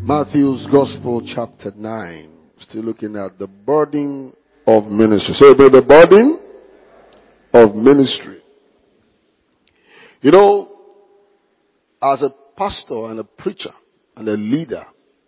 Matthew's Gospel, chapter 9. Still looking at the burden of ministry. Say, the burden of ministry. You know, as a pastor and a preacher and a leader,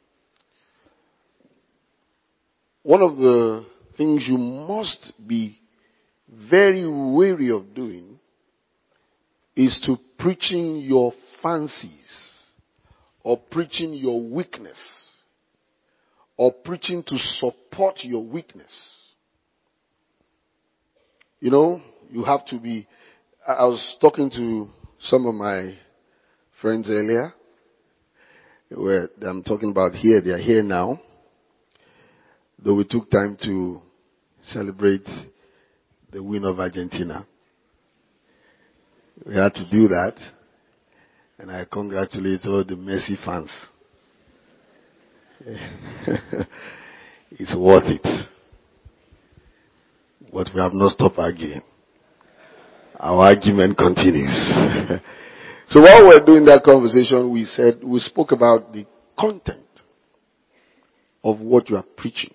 one of the things you must be very wary of doing is to preaching your fancies, or preaching your weakness, or preaching to support your weakness. You know, you have to be. I was talking to some of my friends earlier, where I'm talking about here. They are here now. Though we took time to celebrate the win of Argentina. We had to do that. And I congratulate all the Messi fans. It's worth it. But we have not stopped arguing. Our argument continues. So while we're doing that conversation, we spoke about the content of what you are preaching.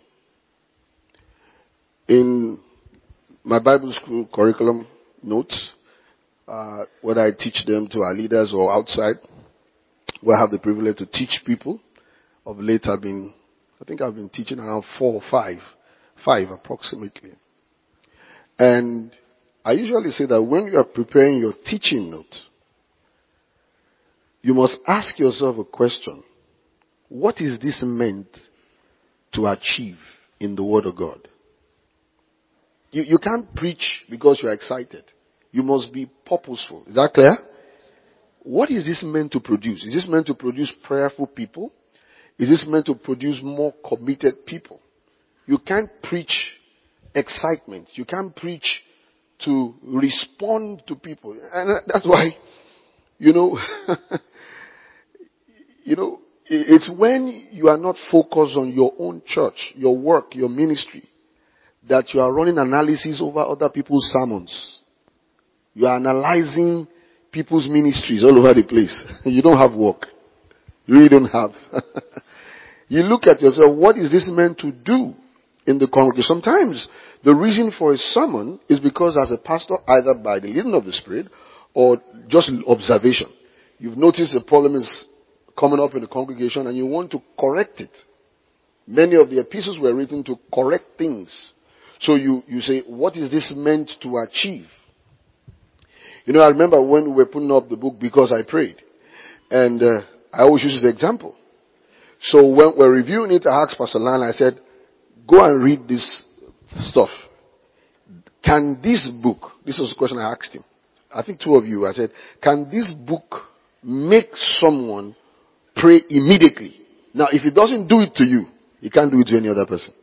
In my Bible school curriculum notes, whether I teach them to our leaders or outside, where I have the privilege to teach people. Of late I've been teaching around 4 or 5 approximately. And I usually say that when you are preparing your teaching note, you must ask yourself a question. What is this meant to achieve in the Word of God? You can't preach because you're excited. You must be purposeful. Is that clear? What is this meant to produce? Is this meant to produce prayerful people? Is this meant to produce more committed people? You can't preach excitement. You can't preach to respond to people. And that's why, it's when you are not focused on your own church, your work, your ministry, that you are running analysis over other people's sermons. You are analyzing people's ministries all over the place. You don't have work. You really don't have. You look at yourself, what is this meant to do in the congregation? Sometimes the reason for a sermon is because as a pastor, either by the leading of the Spirit or just observation, you've noticed a problem is coming up in the congregation and you want to correct it. Many of the epistles were written to correct things. So you say, what is this meant to achieve? I remember when we were putting up the book Because I Prayed. And I always use this example. So when we're reviewing it, I asked Pastor Lan, I said, go and read this stuff. Can this book, this was the question I asked him. I think 2 of you, I said, can this book make someone pray immediately? Now, if it doesn't do it to you, it can't do it to any other person.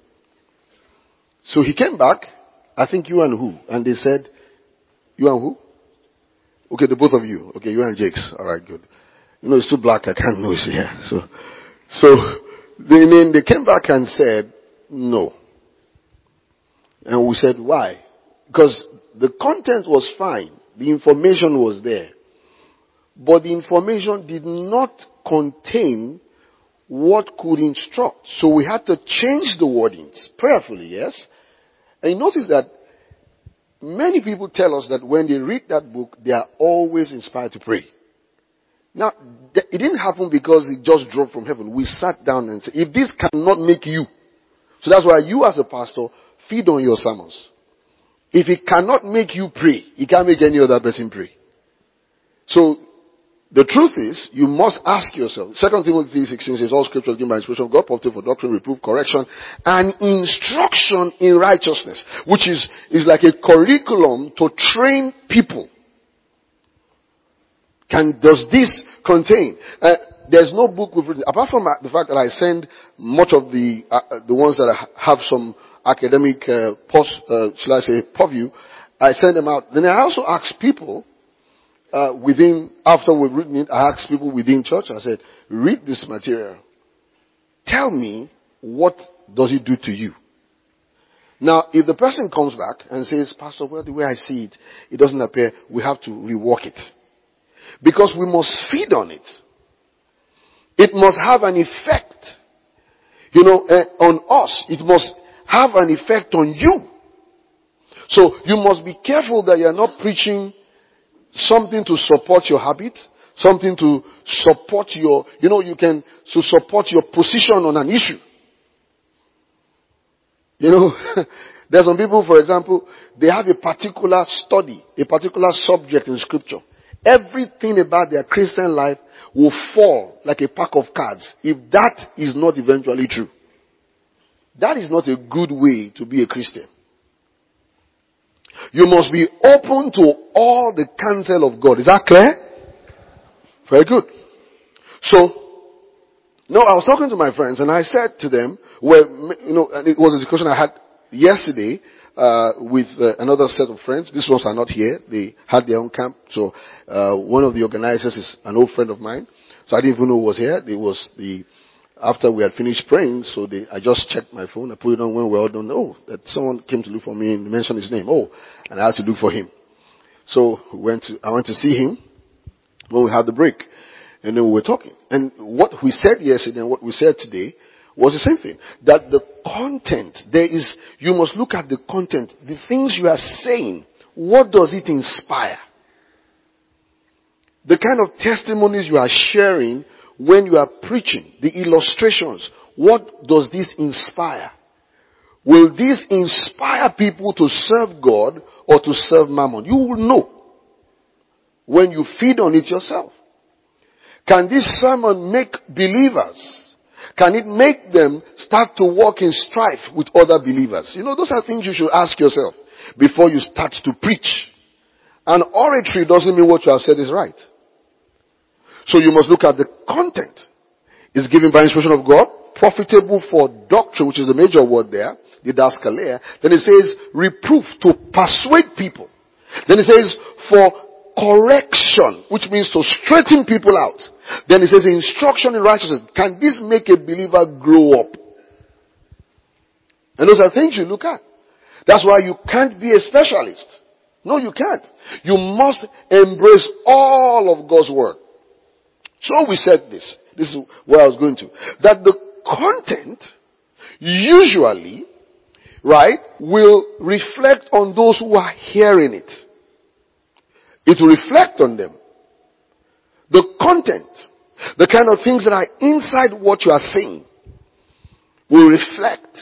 So he came back, I think you and who? And they said, you and who? Okay, the both of you. Okay, you and Jakes. Alright, good. It's too black, I can't know it's here. So they came back and said, no. And we said, why? Because the content was fine. The information was there. But the information did not contain what could instruct. So we had to change the wordings prayerfully, yes? And you notice that many people tell us that when they read that book, they are always inspired to pray. Now, it didn't happen because it just dropped from heaven. We sat down and said, if this cannot make you, so that's why you as a pastor, feed on your sermons. If it cannot make you pray, it can't make any other person pray. So, the truth is, you must ask yourself. 2 Timothy 16 says, all scripture is given by inspiration of God, profitable for doctrine, reproof, correction, and instruction in righteousness. Which is like a curriculum to train people. Does this contain? There's no book we've written, apart from the fact that I send much of the ones that have some academic, purview, I send them out. Then I also ask people, after we've written it, I asked people within church, I said, read this material. Tell me, what does it do to you? Now, if the person comes back and says, Pastor, well, the way I see it, it doesn't appear, we have to rework it. Because we must feed on it. It must have an effect On us. It must have an effect on you. So you must be careful that you are not preaching something to support your habit, something to support your, to support your position on an issue. There's some people, for example, they have a particular study, a particular subject in scripture. Everything about their Christian life will fall like a pack of cards if that is not eventually true. That is not a good way to be a Christian. You must be open to all the counsel of God. Is that clear? Very good. So, I was talking to my friends and I said to them, and it was a discussion I had yesterday with another set of friends. These ones are not here. They had their own camp. So, one of the organizers is an old friend of mine. So I didn't even know who was here. It was after we had finished praying, so I just checked my phone. I put it on when we all don't know that someone came to look for me and mentioned his name. And I had to look for him. So I went to see him when we had the break. And then we were talking. And what we said yesterday and what we said today was the same thing. That the content, you must look at the content. The things you are saying, what does it inspire? The kind of testimonies you are sharing when you are preaching, the illustrations, what does this inspire? Will this inspire people to serve God or to serve Mammon? You will know when you feed on it yourself. Can this sermon make believers? Can it make them start to walk in strife with other believers? Those are things you should ask yourself before you start to preach. And oratory doesn't mean what you have said is right. So you must look at the content. It's given by inspiration of God, profitable for doctrine, which is the major word there, didaskalia. Then it says reproof, to persuade people. Then it says for correction, which means to straighten people out. Then it says instruction in righteousness. Can this make a believer grow up? And those are things you look at. That's why you can't be a specialist. No, you can't. You must embrace all of God's word. So we said this. This is where I was going to. That the content usually, will reflect on those who are hearing it. It will reflect on them. The content, the kind of things that are inside what you are saying, will reflect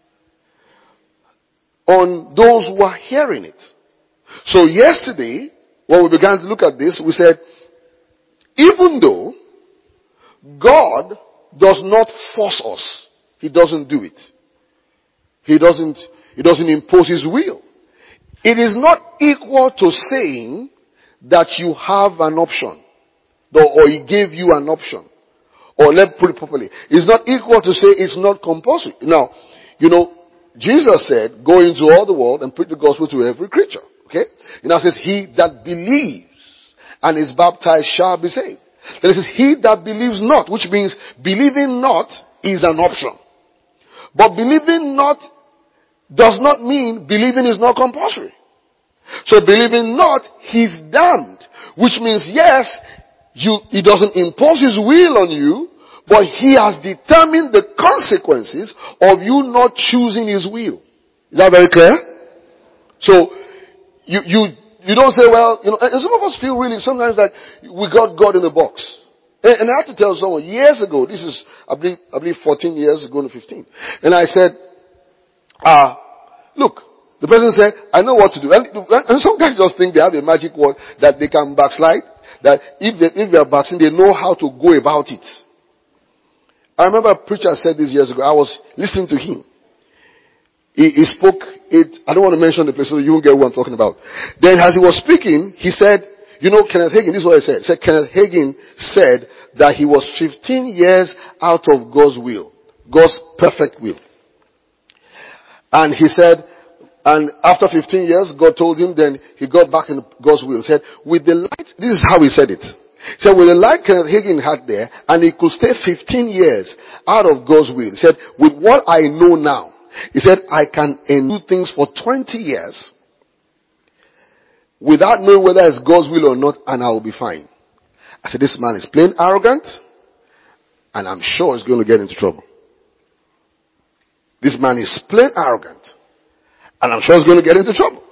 on those who are hearing it. So yesterday, when we began to look at this, we said, even though God does not force us, He doesn't do it. He doesn't impose His will. It is not equal to saying that you have an option. Or He gave you an option. Or let's put it properly. It's not equal to say it's not compulsory. Now, Jesus said, go into all the world and preach the gospel to every creature. Okay? It now says, he that believes and is baptized shall be saved. Then it says, he that believes not, which means believing not is an option. But believing not does not mean believing is not compulsory. So believing not, he's damned. Which means, yes, he doesn't impose his will on you, but he has determined the consequences of you not choosing his will. Is that very clear? So, you don't say, well, and some of us feel really sometimes that we got God in a box. And I had to tell someone years ago, this is, I believe 14 years ago to 15. And I said, look, the person said, I know what to do. And some guys just think they have a magic word that they can backslide. That if they are backsliding, they know how to go about it. I remember a preacher said this years ago. I was listening to him. He spoke it. I don't want to mention the place so you won't get what I'm talking about. Then as he was speaking, he said, Kenneth Hagin, this is what he said. He said, Kenneth Hagin said that he was 15 years out of God's will. God's perfect will. And he said, and after 15 years, God told him, then he got back in God's will. He said, with the light, this is how he said it. He said, with the light Kenneth Hagin had there, and he could stay 15 years out of God's will. He said, with what I know now, he said, I can do things for 20 years without knowing whether it's God's will or not, and I will be fine. I said, this man is plain arrogant, and I'm sure he's going to get into trouble. This man is plain arrogant. And I'm sure he's going to get into trouble.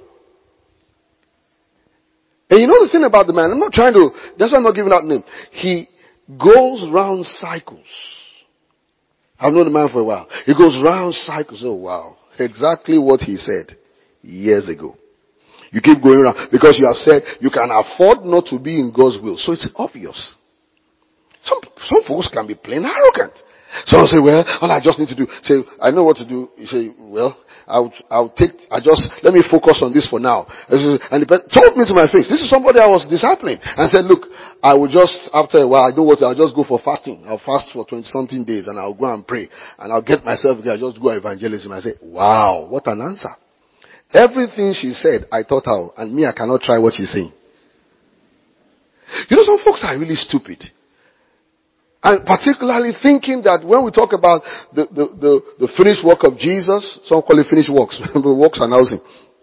And you know the thing about the man, that's why I'm not giving out name. He goes round cycles. I've known the man for a while. He goes round cycles. Oh wow. Exactly what he said years ago. You keep going around because you have said you can afford not to be in God's will. So it's obvious. Some folks can be plain arrogant. Someone say, well, all I just need to do, say, I know what to do. You say, well, let me focus on this for now. And the person told me to my face, this is somebody I was discipling. And said, look, I will just, after a while, I'll just go for fasting. I'll fast for 20 something days and I'll go and pray. And I'll get myself again. I'll just go evangelism. I say, wow, what an answer. Everything she said, I thought out. And me, I cannot try what she's saying. You know, some folks are really stupid. And particularly thinking that when we talk about the finished work of Jesus, some call it finished works, works announcing,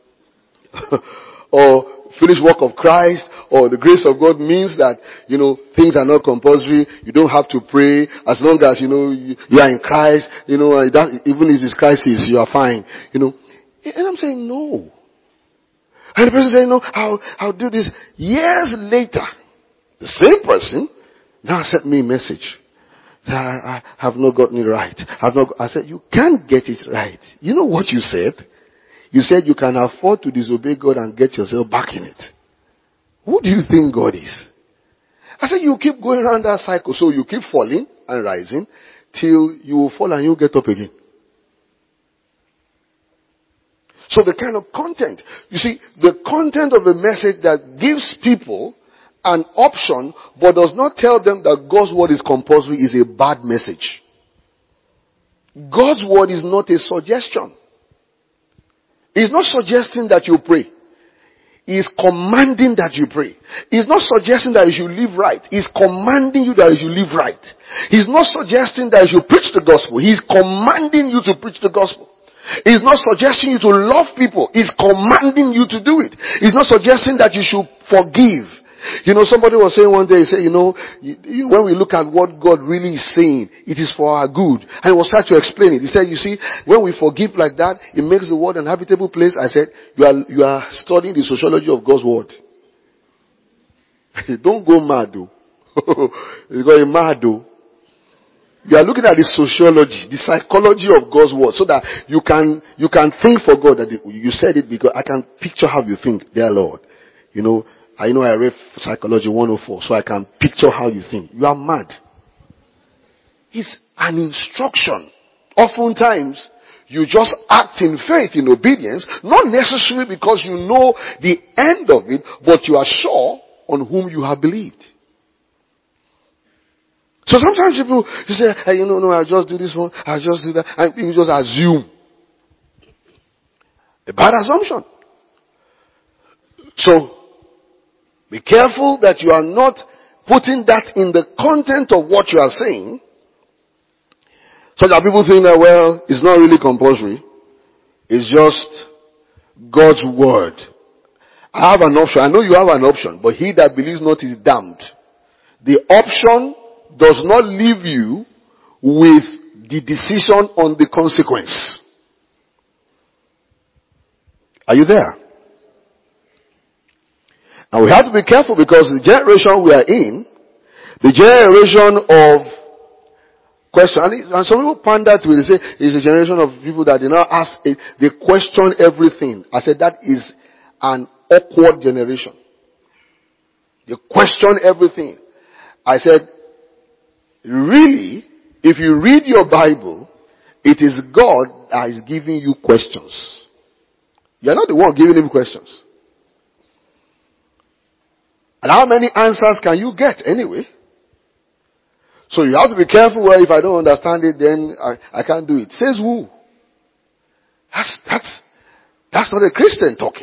or finished work of Christ, or the grace of God means that, things are not compulsory, you don't have to pray, as long as, you are in Christ, even if it's crisis, you are fine, And I'm saying no. And the person saying, no, I'll do this. Years later, the same person now sent me a message that I have not gotten it right. I said, you can't get it right. You know what you said? You said you can afford to disobey God and get yourself back in it. Who do you think God is? I said, you keep going around that cycle. So you keep falling and rising till you will fall and you get up again. So the kind of content, you see, the content of a message that gives people an option but does not tell them that God's word is compulsory is a bad message. God's word is not a suggestion. He's not suggesting that you pray. He's commanding that you pray. He's not suggesting that you should live right. He's commanding you that you should live right. He's not suggesting that you should preach the gospel. He's commanding you to preach the gospel. He's not suggesting you to love people. He's commanding you to do it. He's not suggesting that you should forgive. Somebody was saying one day, he said, when we look at what God really is saying, it is for our good. And he was trying to explain it. He said, you see, when we forgive like that, it makes the world an habitable place. I said, you are studying the sociology of God's word. Don't go mad though. You got mad though. You are looking at the sociology, the psychology of God's word, so that you can think for God that you said it because I can picture how you think, dear Lord. I know I read Psychology 104, so I can picture how you think. You are mad. It's an instruction. Oftentimes, you just act in faith, in obedience, not necessarily because you know the end of it, but you are sure on whom you have believed. So sometimes people, you say, hey, no, I'll just do this one, I'll just do that, and people just assume. A bad assumption. So, be careful that you are not putting that in the content of what you are saying, so that people think that, well, it's not really compulsory. It's just God's word. I have an option. I know you have an option, but he that believes not is damned. The option does not leave you with the decision on the consequence. Are you there? And we have to be careful because the generation we are in, the generation of question, and some people ponder to it, they say it's a generation of people that they now ask, they question everything. I said that is an awkward generation. They question everything. I said, really, if you read your Bible, it is God that is giving you questions. You are not the one giving him questions. And how many answers can you get anyway? So you have to be careful where if I don't understand it, then I can't do it. Says who? That's not a Christian talking.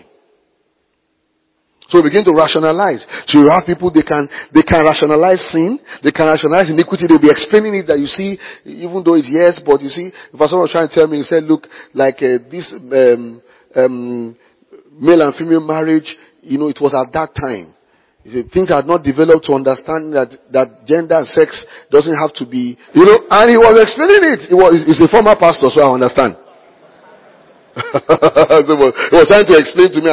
So we begin to rationalize. So you have people, they can rationalize sin, they can rationalize iniquity, they'll be explaining it that you see, even though it's yes, but you see, if someone was trying to tell me, he said, look, like this male and female marriage, it was at that time. Things had not developed to understand that gender and sex doesn't have to be, and he was explaining it. He's a former pastor, so I understand. So he was trying to explain to me.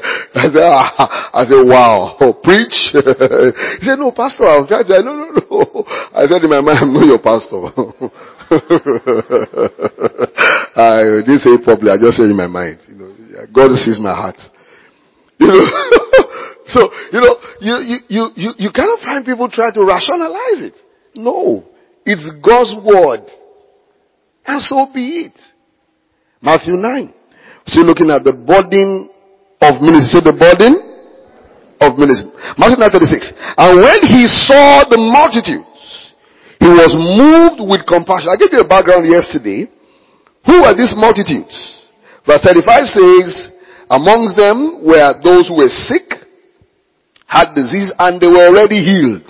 I said, wow, preach. He said, no, pastor, I was trying to say, no. I said in my mind, I'm not your pastor. I didn't say it properly. I just said in my mind. God sees my heart. So, you cannot find people try to rationalize it. No. It's God's word. And so be it. Matthew 9. So looking at the burden of ministry. Say the burden of ministry. Matthew 9:36. And when he saw the multitudes, he was moved with compassion. I gave you a background yesterday. Who are these multitudes? Verse 35 says, amongst them were those who were sick, had disease, and they were already healed.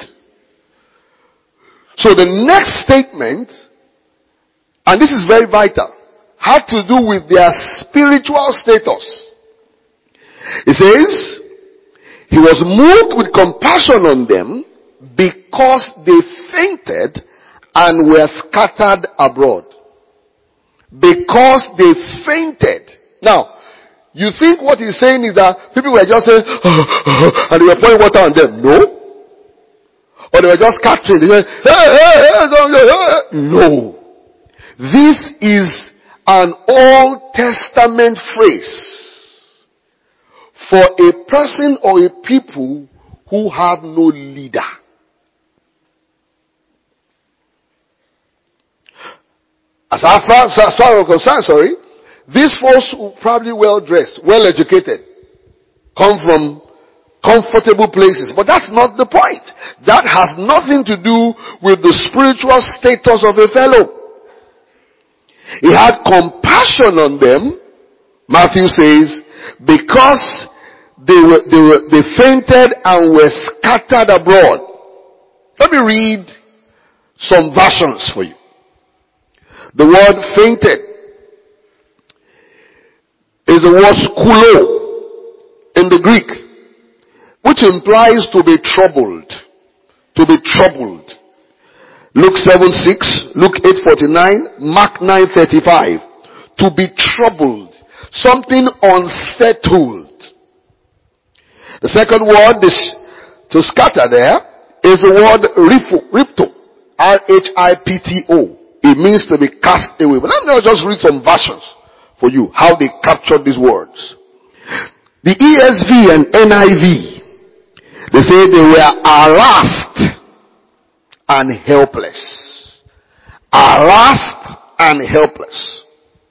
So the next statement, and this is very vital, had to do with their spiritual status. It says, he was moved with compassion on them because they fainted and were scattered abroad. Because they fainted. Now, you think what he's saying is that people were just saying, and they were pouring water on them. No. Or they were just scattering. They said, hey. No. This is an Old Testament phrase for a person or a people who have no leader. As far as I'm concerned, these folks were probably well dressed, well educated, come from comfortable places. But that's not the point. That has nothing to do with the spiritual status of a fellow. He had compassion on them, Matthew says, because they fainted and were scattered abroad. Let me read some versions for you. The word fainted is the word skulo in the Greek, which implies to be troubled. To be troubled. Luke 7:6, Luke 8:49, Mark 9:35. To be troubled. Something unsettled. The second word to scatter there is the word ripto. R-H-I-P-T-O. It means to be cast away. But let me just read some versions for you, how they captured these words. The ESV and NIV, they say they were harassed and helpless. Harassed and helpless.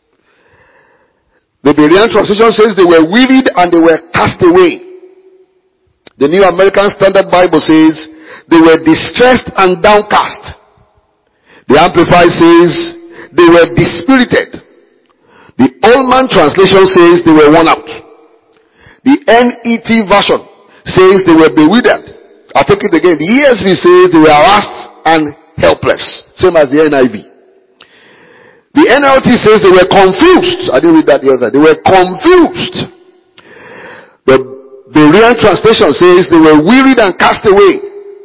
The Berean translation says they were wearied and they were cast away. The New American Standard Bible says they were distressed and downcast. The Amplified says they were dispirited. The Old Man translation says they were worn out. The NET version says they were bewildered. I'll take it again. The ESV says they were harassed and helpless. Same as the NIV. The NLT says they were confused. I didn't read that the other. They were confused. The Berean translation says they were wearied and cast away.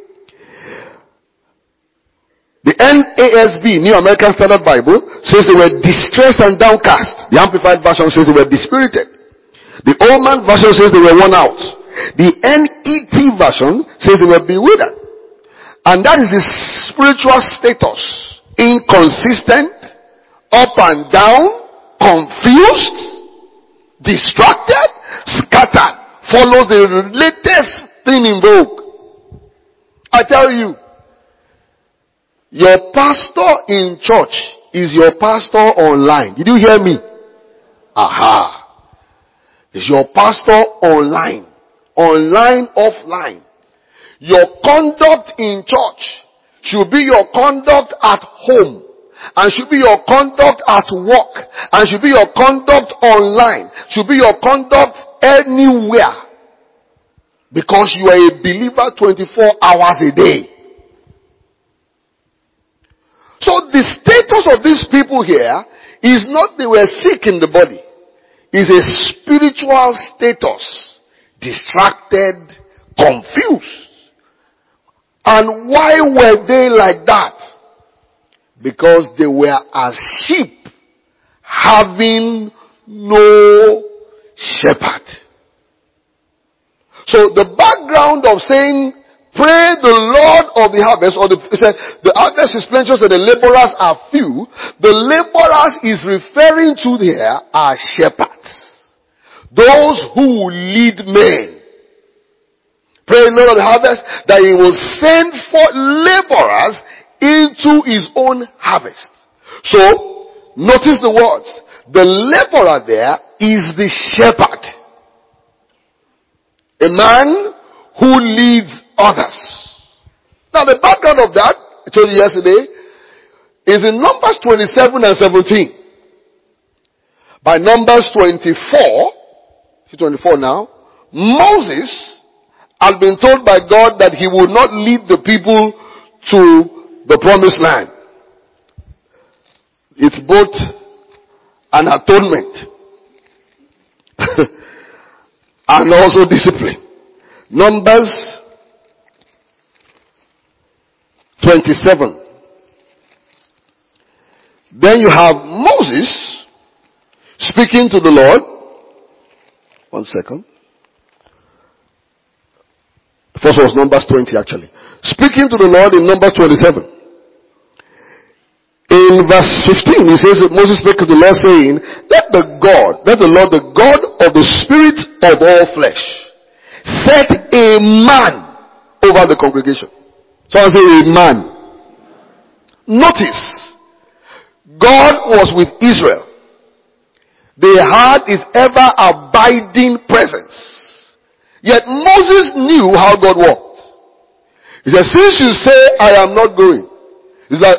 The NASB, New American Standard Bible, says they were distressed and downcast. The Amplified version says they were dispirited. The Old Man version says they were worn out. The NET version says they were bewildered. And that is the spiritual status. Inconsistent, up and down, confused, distracted, scattered. Follow the latest thing in vogue. I tell you, your pastor in church is your pastor online. Did you hear me? Aha. Is your pastor online. Online, offline. Your conduct in church should be your conduct at home. And should be your conduct at work. And should be your conduct online. Should be your conduct anywhere. Because you are a believer 24 hours a day. So the status of these people here is not they were sick in the body. It's a spiritual status. Distracted, confused. And why were they like that? Because they were as sheep having no shepherd. So the background of saying, pray the Lord of the harvest, or it said, the harvest is plenteous and the laborers are few. The laborers is referring to here are shepherds. Those who lead men. Pray the Lord of the harvest that he will send forth laborers into his own harvest. So, notice the words. The laborer there is the shepherd. A man who leads others. Now the background of that, I told you yesterday, is in Numbers 27 and 17. By Numbers 24, see 24 now, Moses had been told by God that he would not lead the people to the promised land. It's both an atonement and also discipline. Numbers 27. Then you have Moses speaking to the Lord. 1 second. First was Numbers 20 actually. Speaking to the Lord in Numbers 27. In verse 15, he says that Moses spake to the Lord saying, let the Lord, the God of the spirit of all flesh, set a man over the congregation. So I say a man. Notice, God was with Israel. They had his ever abiding presence. Yet Moses knew how God worked. He said, since you say I am not going, it's like,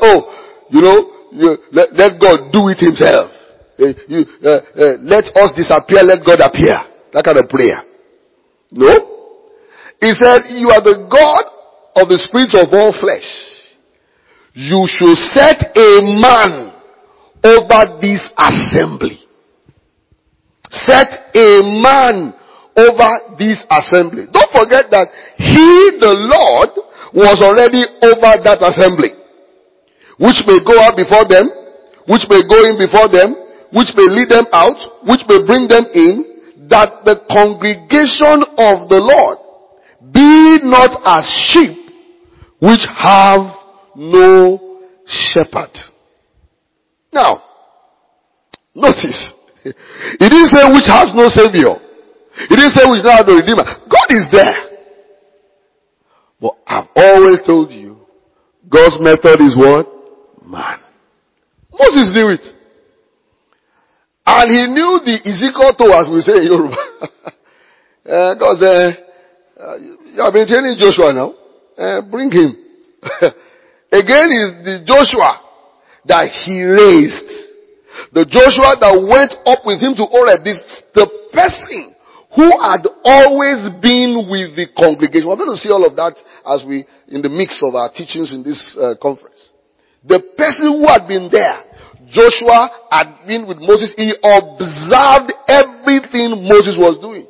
let God do it himself. Let us disappear, let God appear. That kind of prayer. No. He said, you are the God of the spirits of all flesh. You should set a man over this assembly. Set a man over this assembly. Don't forget that he, the Lord, was already over that assembly. Which may go out before them, which may go in before them, which may lead them out, which may bring them in, that the congregation of the Lord be not as sheep which have no shepherd. Now, notice, he didn't say which has no savior. He didn't say which don't have no redeemer. God is there. But I've always told you, God's method is what? Man. Moses knew it. And he knew the Ezekiel toe, as we say in Yoruba. God said, you have been training Joshua now. Bring him. Again is the Joshua that he raised. The Joshua that went up with him to Horeb. The person who had always been with the congregation. We're going to see all of that as in the mix of our teachings in this conference. The person who had been there, Joshua had been with Moses. He observed everything Moses was doing.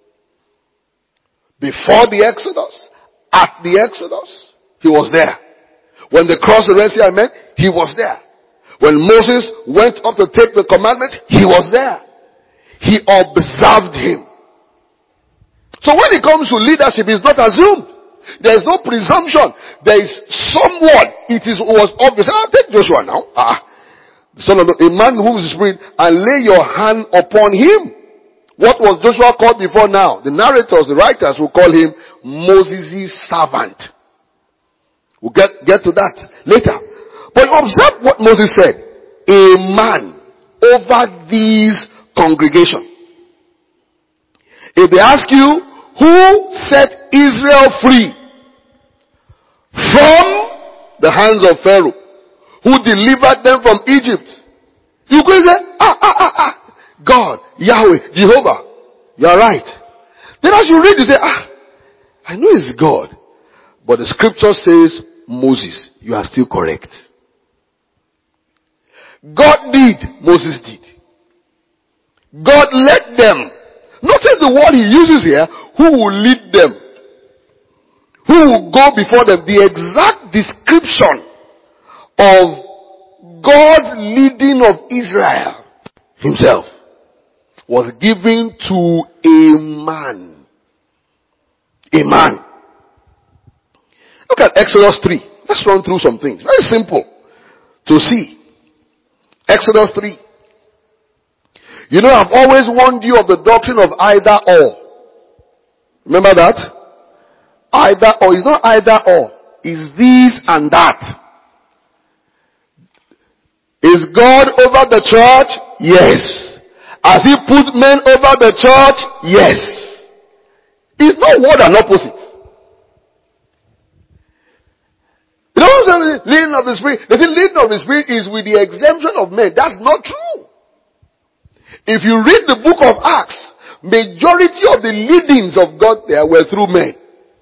Before the Exodus, at the Exodus, he was there. When they crossed the Red Sea, he was there. When Moses went up to take the commandment, he was there. He observed him. So when it comes to leadership, it's not assumed. There is no presumption. There is someone. It was obvious. I'll take Joshua now. The son of a man who is spirit, and lay your hand upon him. What was Joshua called before now? The narrators, the writers will call him Moses' servant. We'll get to that later. But observe what Moses said. A man over these congregation. If they ask you, who set Israel free from the hands of Pharaoh, who delivered them from Egypt, you could say, God, Yahweh, Jehovah. You are right. Then as you read, you say, I know it's God. But the scripture says, Moses, you are still correct. God did, Moses did. God led them. Notice the word he uses here, who will lead them. Who will go before them. The exact description of God's leading of Israel himself. was given to a man. A man. Look at Exodus 3. Let's run through some things. Very simple to see. Exodus 3. You know, I've always warned you of the doctrine of either or. Remember that? Either or. It's not either or. It's this and that. Is God over the church? Yes. Has he put men over the church? Yes. It's not word and opposite. You know what I'm saying? Leading of the Spirit. The thing leading of the Spirit is with the exemption of men. That's not true. If you read the book of Acts, majority of the leadings of God there were through men.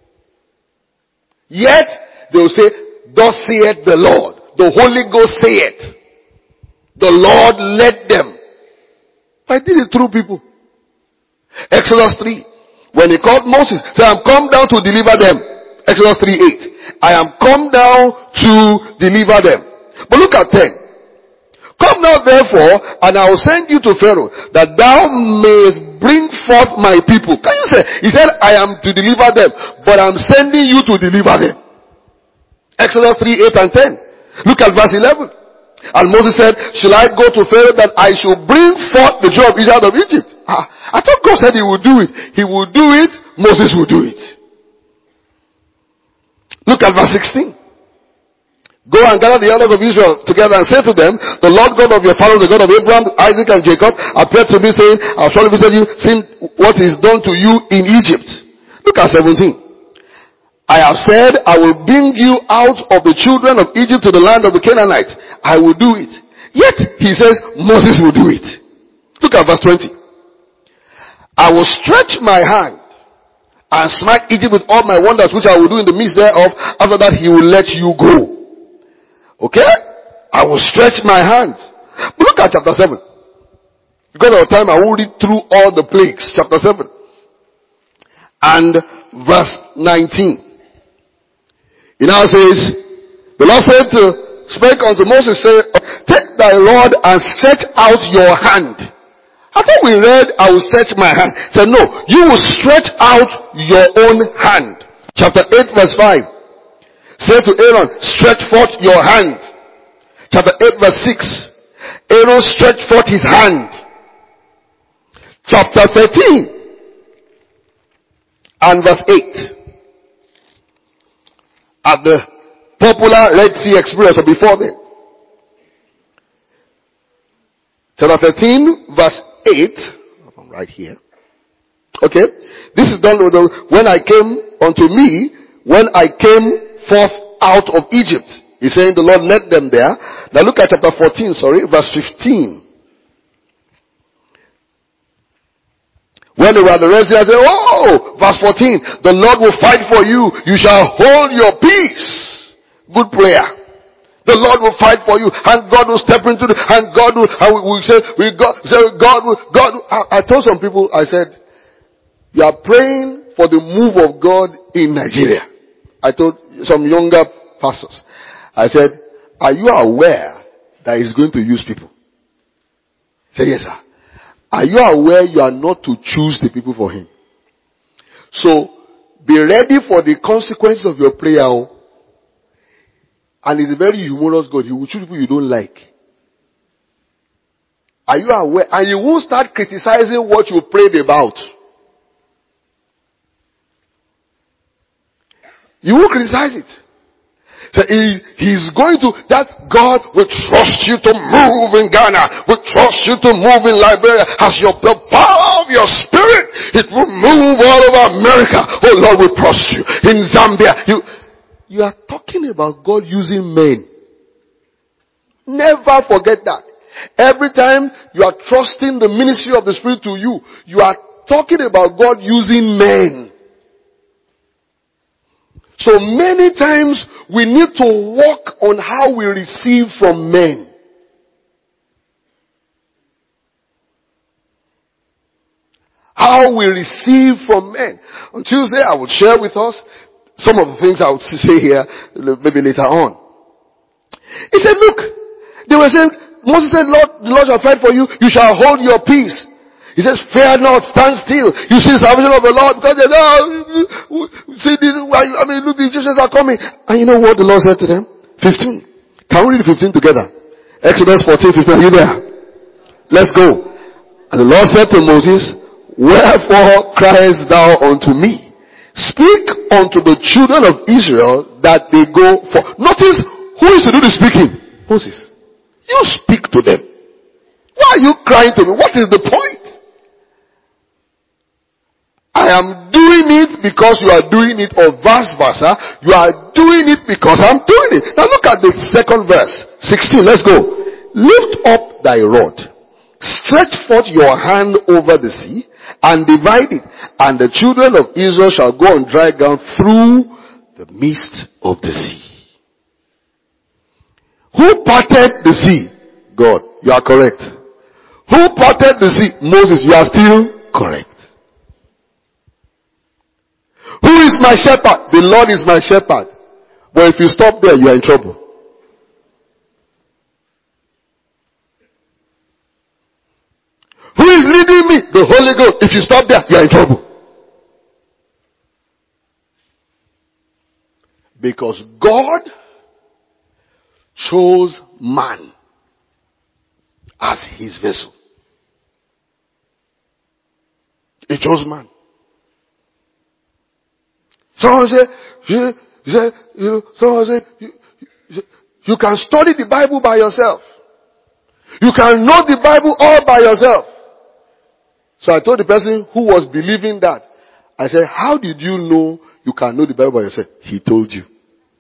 Yet, they will say, thus saith the Lord. The Holy Ghost saith. The Lord led them. I did it through people. Exodus 3. When he called Moses, said, I am come down to deliver them. Exodus 3:8. I am come down to deliver them. But look at 10. Come now therefore, and I will send you to Pharaoh, that thou mayest bring forth my people. Can you say? He said, I am to deliver them, but I'm sending you to deliver them. Exodus 3:8 and 10. Look at verse 11. And Moses said, shall I go to Pharaoh that I should bring forth the children of Israel out of Egypt? I thought God said he would do it. He will do it, Moses will do it. Look at verse 16. Go and gather the elders of Israel together and say to them, the Lord God of your fathers, the God of Abraham, Isaac, and Jacob, appeared to me saying, I have surely visited you, seen what is done to you in Egypt. Look at 17. I have said, I will bring you out of the children of Egypt to the land of the Canaanites. I will do it. Yet, he says, Moses will do it. Look at verse 20. I will stretch my hand and smite Egypt with all my wonders which I will do in the midst thereof. After that, he will let you go. Okay? I will stretch my hand. But look at chapter 7. Because of time, I will read through all the plagues. Chapter 7. And verse 19. It now says, the Lord said to, spake unto Moses, say, take thy rod and stretch out your hand. I thought we read, I will stretch my hand. He said, no, you will stretch out your own hand. Chapter 8 verse 5. Say to Aaron, stretch forth your hand. Chapter 8 verse 6. Aaron stretched forth his hand. Chapter 13 and verse 8. At the popular Red Sea experience or before then. Chapter 13 verse 8. I'm right here. Okay. This is done with when I came unto me, when I came forth out of Egypt. He's saying the Lord led them there. Now look at chapter 14, verse 15. When they were at the Red Sea, I said, oh, verse 14, the Lord will fight for you. You shall hold your peace. Good prayer. The Lord will fight for you, and God will step into it, and God will, and we say, God will. I told some people, I said, you are praying for the move of God in Nigeria. I told some younger pastors, I said, are you aware that he's going to use people? Say, yes, sir. Are you aware you are not to choose the people for him? So, be ready for the consequences of your prayer. And he's a very humorous God. He will choose people you don't like. Are you aware? And you won't start criticizing what you prayed about. You won't criticize it. So he's going to, that God will trust you to move in Ghana, will trust you to move in Liberia, has the power of your spirit. It will move all over America. Oh Lord, we trust you. In Zambia, you are talking about God using men. Never forget that. Every time you are trusting the ministry of the Spirit to you, you are talking about God using men. So many times we need to work on how we receive from men. How we receive from men. On Tuesday I will share with us some of the things I would say here maybe later on. He said, look, they were saying, Moses said, Lord, the Lord shall fight for you, you shall hold your peace. He says, fear not, stand still. You see the salvation of the Lord, because they know, see this is why, look, the Egyptians are coming. And you know what the Lord said to them? 15. Can we read 15 together? Exodus 14:15. Are you there? Let's go. And the Lord said to Moses, wherefore criest thou unto me? Speak unto the children of Israel that they go for. Notice who is to do the speaking? Moses. You speak to them. Why are you crying to me? What is the point? I am doing it because you are doing it, or vice versa. You are doing it because I'm doing it. Now look at the second verse. 16. Let's go. Lift up thy rod. Stretch forth your hand over the sea and divide it. And the children of Israel shall go on dry ground through the midst of the sea. Who parted the sea? God. You are correct. Who parted the sea? Moses. You are still correct. Who is my shepherd? The Lord is my shepherd. But if you stop there, you are in trouble. Who is leading me? The Holy Ghost. If you stop there, you are in trouble. Because God chose man as his vessel. He chose man. Someone say, you can study the Bible by yourself. You can know the Bible all by yourself. So I told the person who was believing that, I said, how did you know you can know the Bible by yourself? He told you.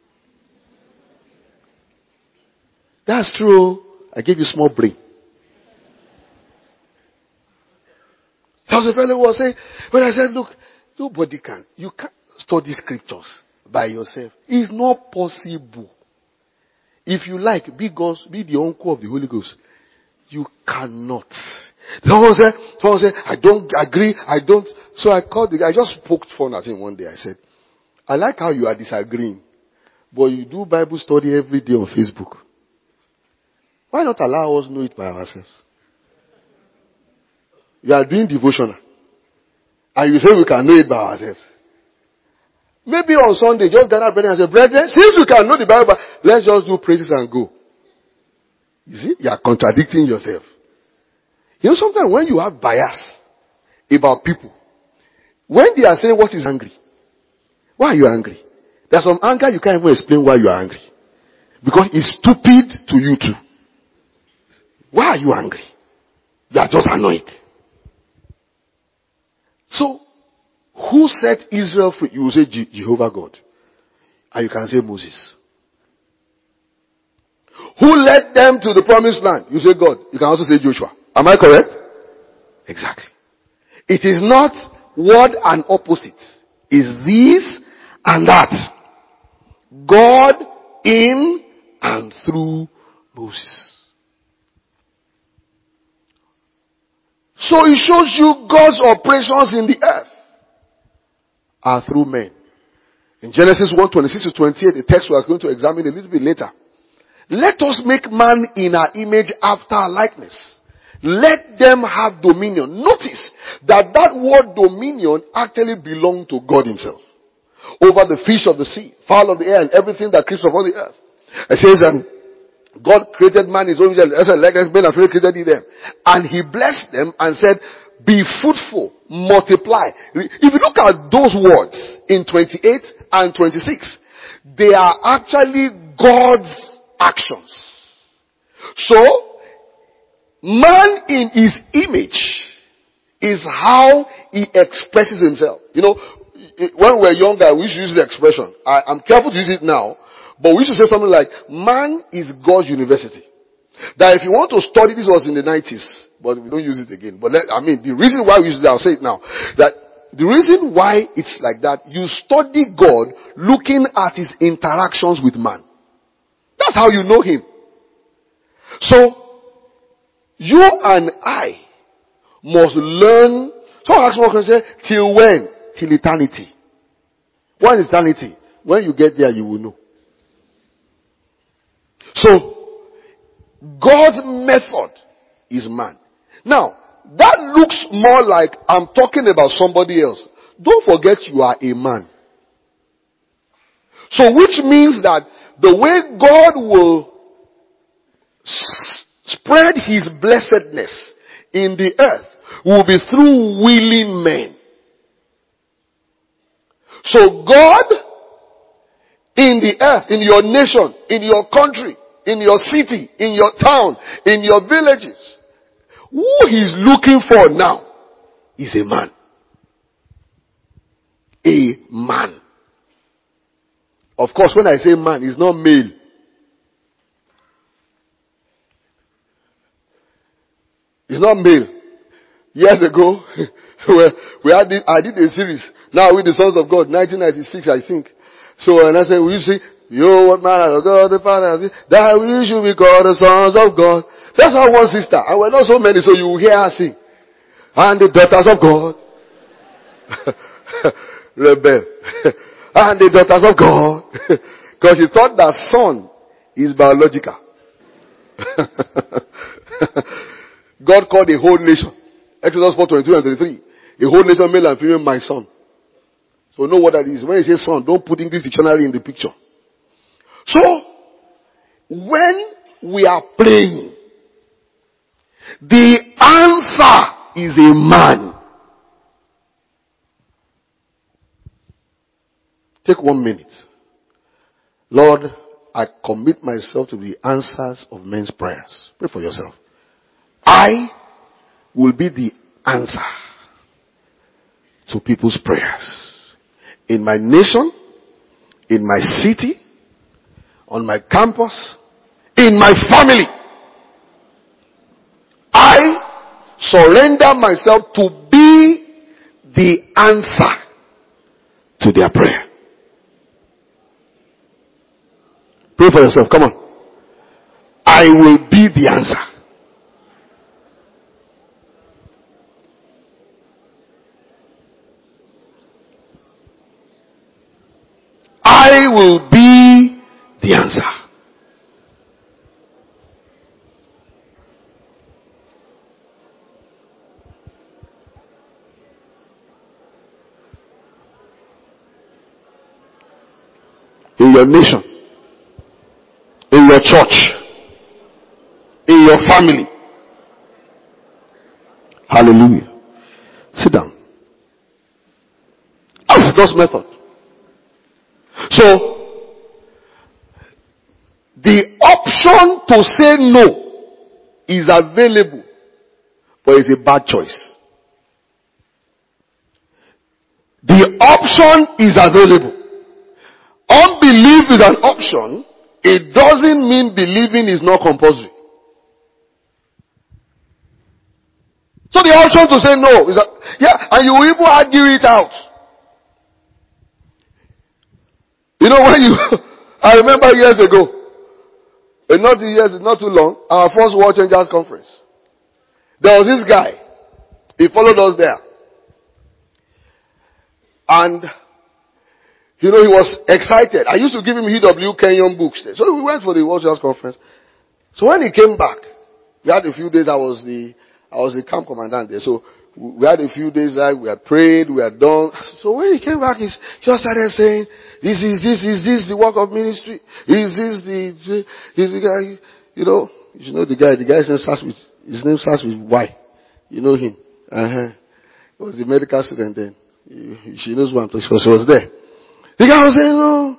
That's true. I gave you small brain. There was a fellow who was saying, when I said, look, nobody can. You can't study scriptures by yourself. It's not possible. If you like, be the uncle of the Holy Ghost. You cannot. Someone said, I don't agree, I don't. So I called the guy, I just poked fun at him one day. I said, I like how you are disagreeing, but you do Bible study every day on Facebook. Why not allow us know it by ourselves? You are doing devotional, and you say we can know it by ourselves. Maybe on Sunday, just gather brethren and say, brethren, since we can know the Bible, let's just do praises and go. You see, you are contradicting yourself. You know, sometimes when you have bias about people, when they are saying what is angry, why are you angry? There's some anger you can't even explain why you are angry. Because it's stupid to you too. Why are you angry? You are just annoyed. So, who set Israel free? You will say Jehovah God. And you can say Moses. Who led them to the promised land? You say God. You can also say Joshua. Am I correct? Exactly. It is not word and opposite. It's this and that. God in and through Moses. So it shows you God's operations in the earth are through men. In Genesis 1:26-28, the text we are going to examine a little bit later. Let us make man in our image after our likeness. Let them have dominion. Notice that word dominion actually belonged to God himself. Over the fish of the sea, fowl of the air, and everything that creeps upon the earth. It says, God created man in his own image, like men and created them. And he blessed them and said, be fruitful, multiply. If you look at those words in 28 and 26, they are actually God's actions. So, man in his image is how he expresses himself. You know, when we were younger, we used to use this expression. I'm careful to use it now, but we used to say something like, man is God's university. That if you want to study, this was in the 90s, but we don't use it again. But the reason why we use it, I'll say it now, that the reason why it's like that, you study God looking at his interactions with man. That's how you know him. So, you and I must learn. Someone asks me, say, till when? Till eternity. What is eternity? When you get there, you will know. So, God's method is man. Now, that looks more like I'm talking about somebody else. Don't forget you are a man. So which means that the way God will spread his blessedness in the earth will be through willing men. So God in the earth, in your nation, in your country, in your city, in your town, in your villages, who he's looking for now is a man. A man. Of course, when I say man, it's not male. It's not male. Years ago, I did a series, now with the Sons of God, 1996 I think. So, and I said, will you see, what manner of God the Father has, that we should be called the sons of God. That's how one sister, and we're not so many, so you will hear her sing. And the daughters of God. Rebel. And the daughters of God. Because she thought that son is biological. God called a whole nation. Exodus 4:22 and 23. A whole nation, male and female, my son. So know what that is. When you say son, don't put English dictionary in the picture. So, when we are praying, the answer is a man. Take 1 minute. Lord, I commit myself to the answers of men's prayers. Pray for yourself. I will be the answer to people's prayers. In my nation, in my city, on my campus, in my family. I surrender myself to be the answer to their prayer. Pray for yourself. Come on. I will be the answer. I will be the answer. In your nation, in your church, in your family. Hallelujah. Sit down. That's God's method. So, the option to say no is available, but it's a bad choice. The option is available. Unbelief is an option. It doesn't mean believing is not compulsory. So the option to say no is and you will even argue it out. You know when I remember years ago, not too long, our first World Changers Conference. There was this guy. He followed us there. And, he was excited. I used to give him E.W. Kenyon books there. So we went for the World Changers Conference. So when he came back, we had a few days, I was the camp commandant there. So we had a few days like we had prayed, we had done. So when he came back, he just started saying, this is the work of ministry. Is this the guy, you know the guy's name starts with Y. You know him. He was a medical student then. She knows what I'm talking about. She was there. The guy was saying, no,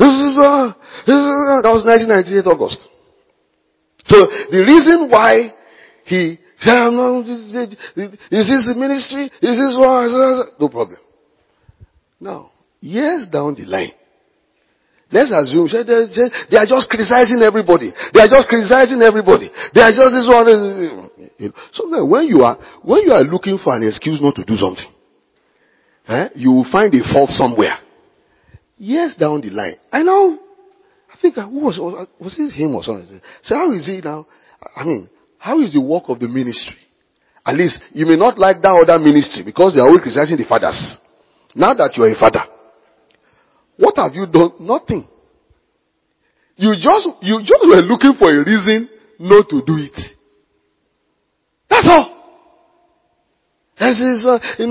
that was 1998 August. So the reason why he said, no, is this the ministry? Is this what? No problem. Now, years down the line, let's assume they are just criticizing everybody. They are just criticizing everybody. They are just this one. So when you are looking for an excuse not to do something, you will find a fault somewhere. Years down the line, I think was it him or something? So how is it now? How is the work of the ministry? At least you may not like that other ministry because they are always criticizing the fathers. Now that you are a father, what have you done? Nothing. You just were looking for a reason not to do it. That's all. And says,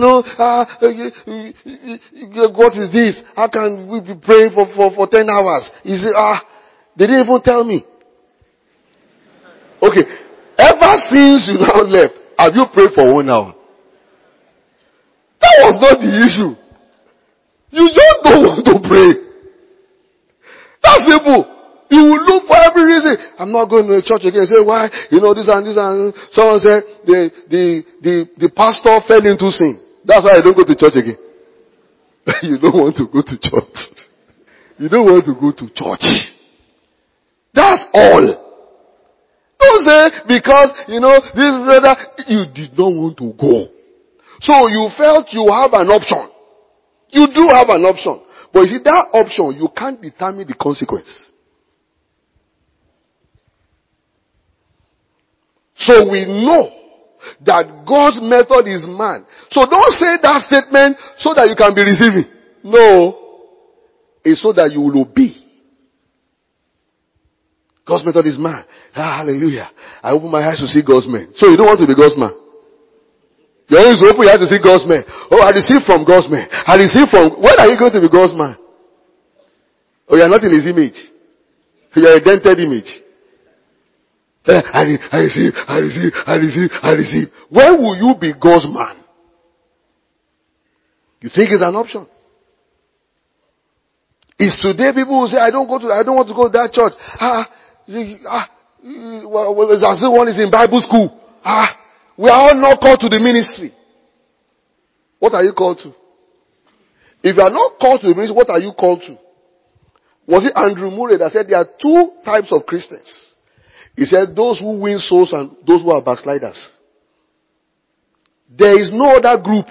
what is this? How can we be praying for 10 hours? He said, they didn't even tell me. Okay. Ever since you now left, have you prayed for 1 hour? That was not the issue. You just don't want to pray. That's simple. You will look for every reason. I'm not going to a church again. Say, why? This and this and someone said the pastor fell into sin. That's why I don't go to church again. You don't want to go to church. You don't want to go to church. That's all. Don't say because, this brother, you did not want to go. So you felt you have an option. You do have an option. But you see, that option, you can't determine the consequence. So we know that God's method is man. So don't say that statement so that you can be receiving. No. It's so that you will obey. God's method is man. Hallelujah. I open my eyes to see God's man. So you don't want to be God's man. Your eyes open your eyes to see God's man. Oh, I receive from God's man. I receive from... When are you going to be God's man? Oh, you are not in his image. You are a dented image. I receive. When will you be God's man? You think it's an option? Is today people who say, I don't want to go to that church. As if one is in Bible school. We are all not called to the ministry. What are you called to? If you are not called to the ministry, what are you called to? Was it Andrew Murray that said there are two types of Christians? He said those who win souls and those who are backsliders. There is no other group.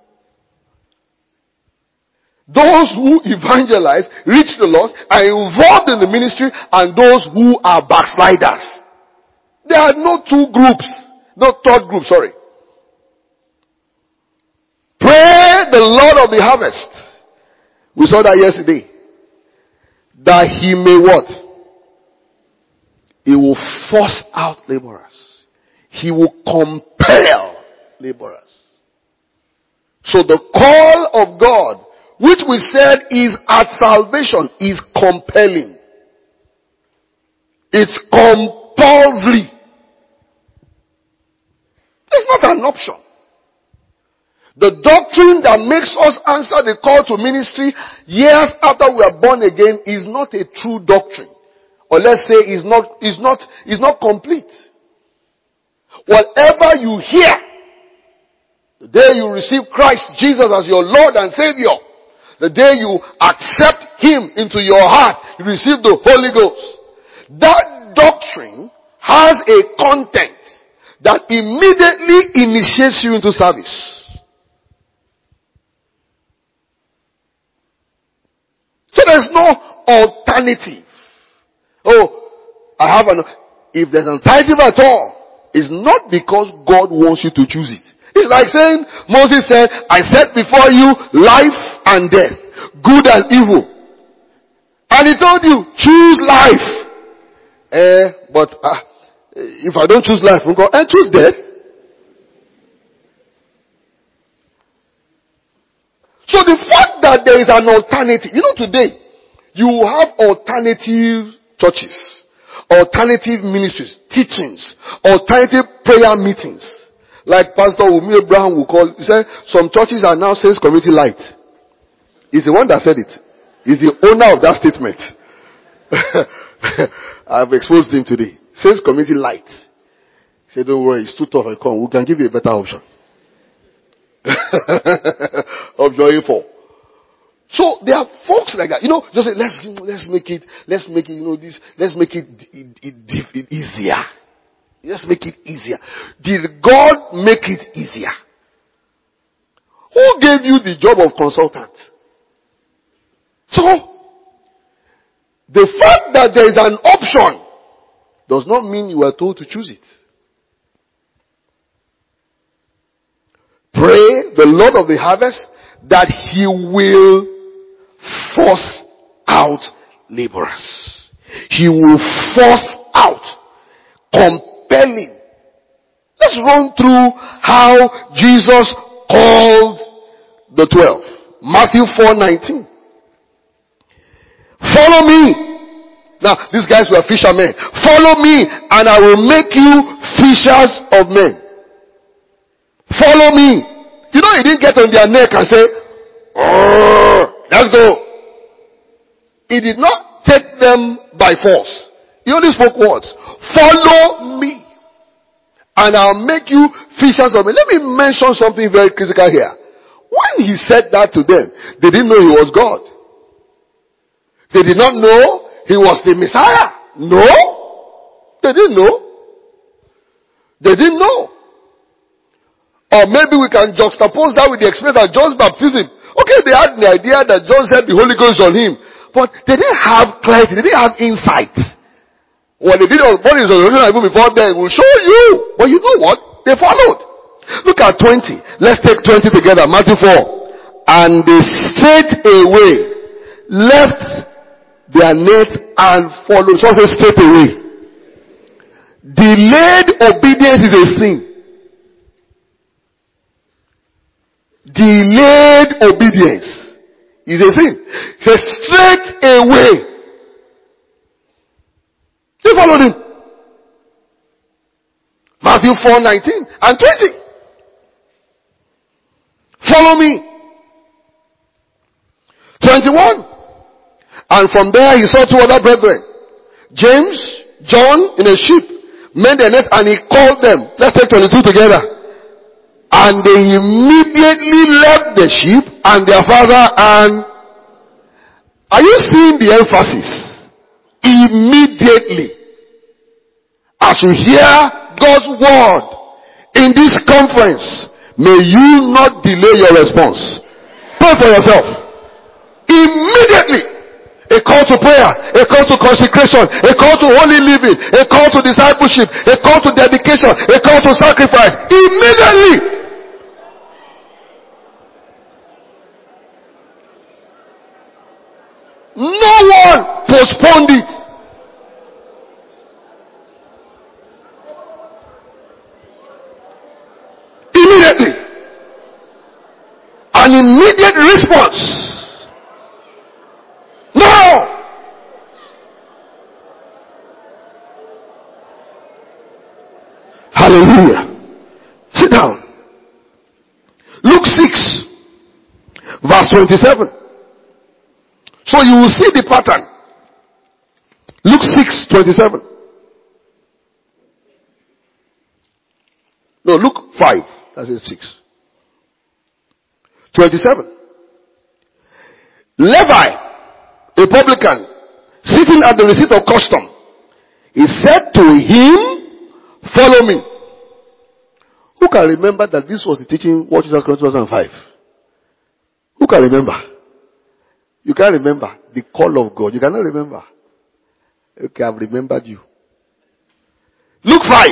Those who evangelize, reach the lost, are involved in the ministry, and those who are backsliders. There are no two groups. No third group, sorry. Pray the Lord of the harvest. We saw that yesterday. That he may what? He will force out laborers. He will compel laborers. So the call of God, which we said is at salvation, is compelling. It's compulsory. It's not an option. The doctrine that makes us answer the call to ministry years after we are born again is not a true doctrine. Or let's say is not complete. Whatever you hear, the day you receive Christ Jesus as your Lord and Savior, the day you accept Him into your heart, you receive the Holy Ghost. That doctrine has a content that immediately initiates you into service. So there's no alternative. Oh, I have if there's an alternative at all, it's not because God wants you to choose it. It's like saying, Moses said, I set before you life and death, good and evil. And he told you, choose life. But if I don't choose life, I'm going to choose death. So the fact that there is an alternative, today, you have alternative churches, alternative ministries, teachings, alternative prayer meetings. Like Pastor Umi Abraham will call, he said, some churches are now Saints Community Light. He's the one that said it. He's the owner of that statement. I've exposed him today. Saints Community Light. He said, don't worry, it's too tough. I come. We can give you a better option. Option A4. So there are folks like that. Just say, let's make it, let's make it easier. Let's make it easier. Did God make it easier? Who gave you the job of consultant? So, the fact that there is an option does not mean you are told to choose it. Pray the Lord of the harvest that He will force out laborers. He will force out, compelling. Let's run through how Jesus called the 12. Matthew 4:19. Follow me. Now, these guys were fishermen. Follow me and I will make you fishers of men. Follow me. You know, he didn't get on their neck and say, let's go. He did not take them by force. He only spoke words. Follow me and I'll make you fishers of men. Let me mention something very critical here. When he said that to them, they didn't know he was God. They did not know he was the Messiah. No. They didn't know. They didn't know. Or maybe we can juxtapose that with the experience of John's baptism. Okay, they had the idea that John said the Holy Ghost on him. But they didn't have clarity. They didn't have insight. What they did on what is original even before then will show you. But you know what? They followed. Look at 20. Let's take 20 together. Matthew 4. And they straight away left their net and followed. So I say straight away. Delayed obedience is a sin. Delayed obedience is a sin. Say straight away. They followed him. Matthew 4:19 and 20. Follow me. 21. And from there he saw two other brethren, James, John in a ship, made their net and he called them. Let's take 22 together. And they immediately left the sheep and their father and... Are you seeing the emphasis? Immediately. As you hear God's word in this conference, may you not delay your response. Pray for yourself. Immediately. A call to prayer, a call to consecration, a call to holy living, a call to discipleship, a call to dedication, a call to sacrifice. Immediately. No one postponed it. Immediately. An immediate response. No! Hallelujah. Sit down. Luke 6, verse 27. So you will see the pattern. Luke 6, 27. No, Luke 5. That's it, 6. 27. Levi, a publican, sitting at the receipt of custom, he said to him, follow me. Who can remember that this was the teaching, what Jesus Christ 2005? Who can remember? You can't remember the call of God. You cannot remember. Okay, I've remembered you. Luke 5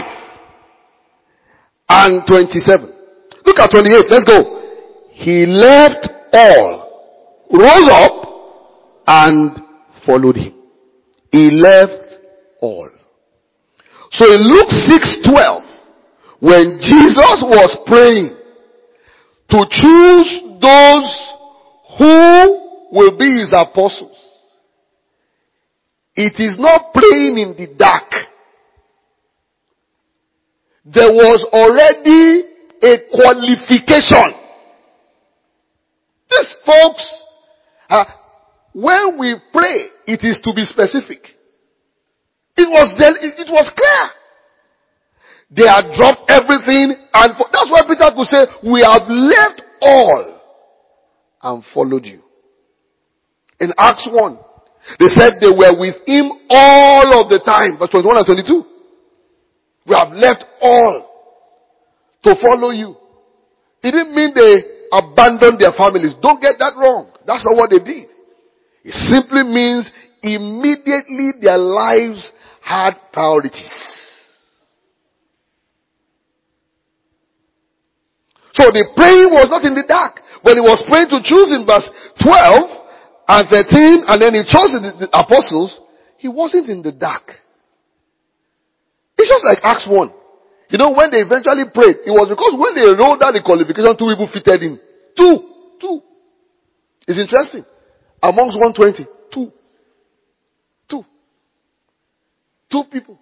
and 27. Look at 28. Let's go. He left all, rose up, and followed him. He left all. So in Luke 6:12, when Jesus was praying to choose those who will be his apostles, it is not praying in the dark. There was already a qualification. These folks, when we pray, it is to be specific. It was clear. They had dropped everything, and that's why Peter could say, we have left all and followed you. In Acts 1, they said they were with him all of the time. Verse 21 and 22. We have left all to follow you. It didn't mean they abandoned their families. Don't get that wrong. That's not what they did. It simply means immediately their lives had priorities. So the praying was not in the dark. When he was praying to choose in verse 12 and 13, and then he chose the apostles, he wasn't in the dark. It's just like Acts 1. You know, when they eventually prayed, it was because when they rolled out the qualification, 2 people fitted in. Two. It's interesting. Amongst 120, two. Two people.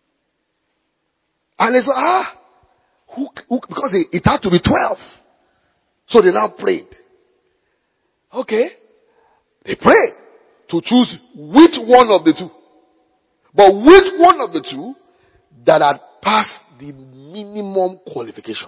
And they said, who, because it had to be 12. So they now prayed. Okay. They prayed to choose which one of the two. But which one of the two that had passed the minimum qualification.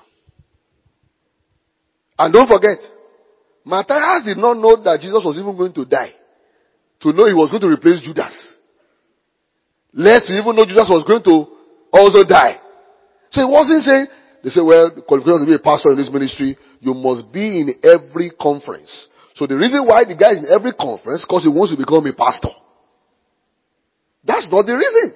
And don't forget, Matthias did not know that Jesus was even going to die, to know he was going to replace Judas. Lest we even know Judas was going to also die. So he wasn't saying, they say, well, the qualification to be a pastor in this ministry, you must be in every conference. So the reason why the guy is in every conference, because he wants to become a pastor. That's not the reason.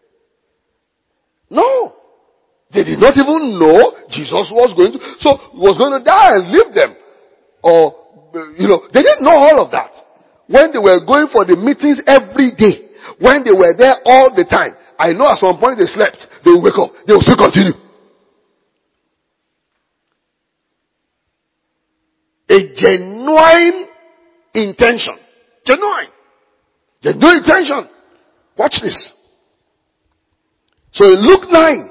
No. They did not even know Jesus was going to die and leave them. Or, they didn't know all of that. When they were going for the meetings every day, when they were there all the time, I know at some point they slept, they will wake up, they will still continue. A genuine intention. Genuine intention. Watch this. So in Luke 9,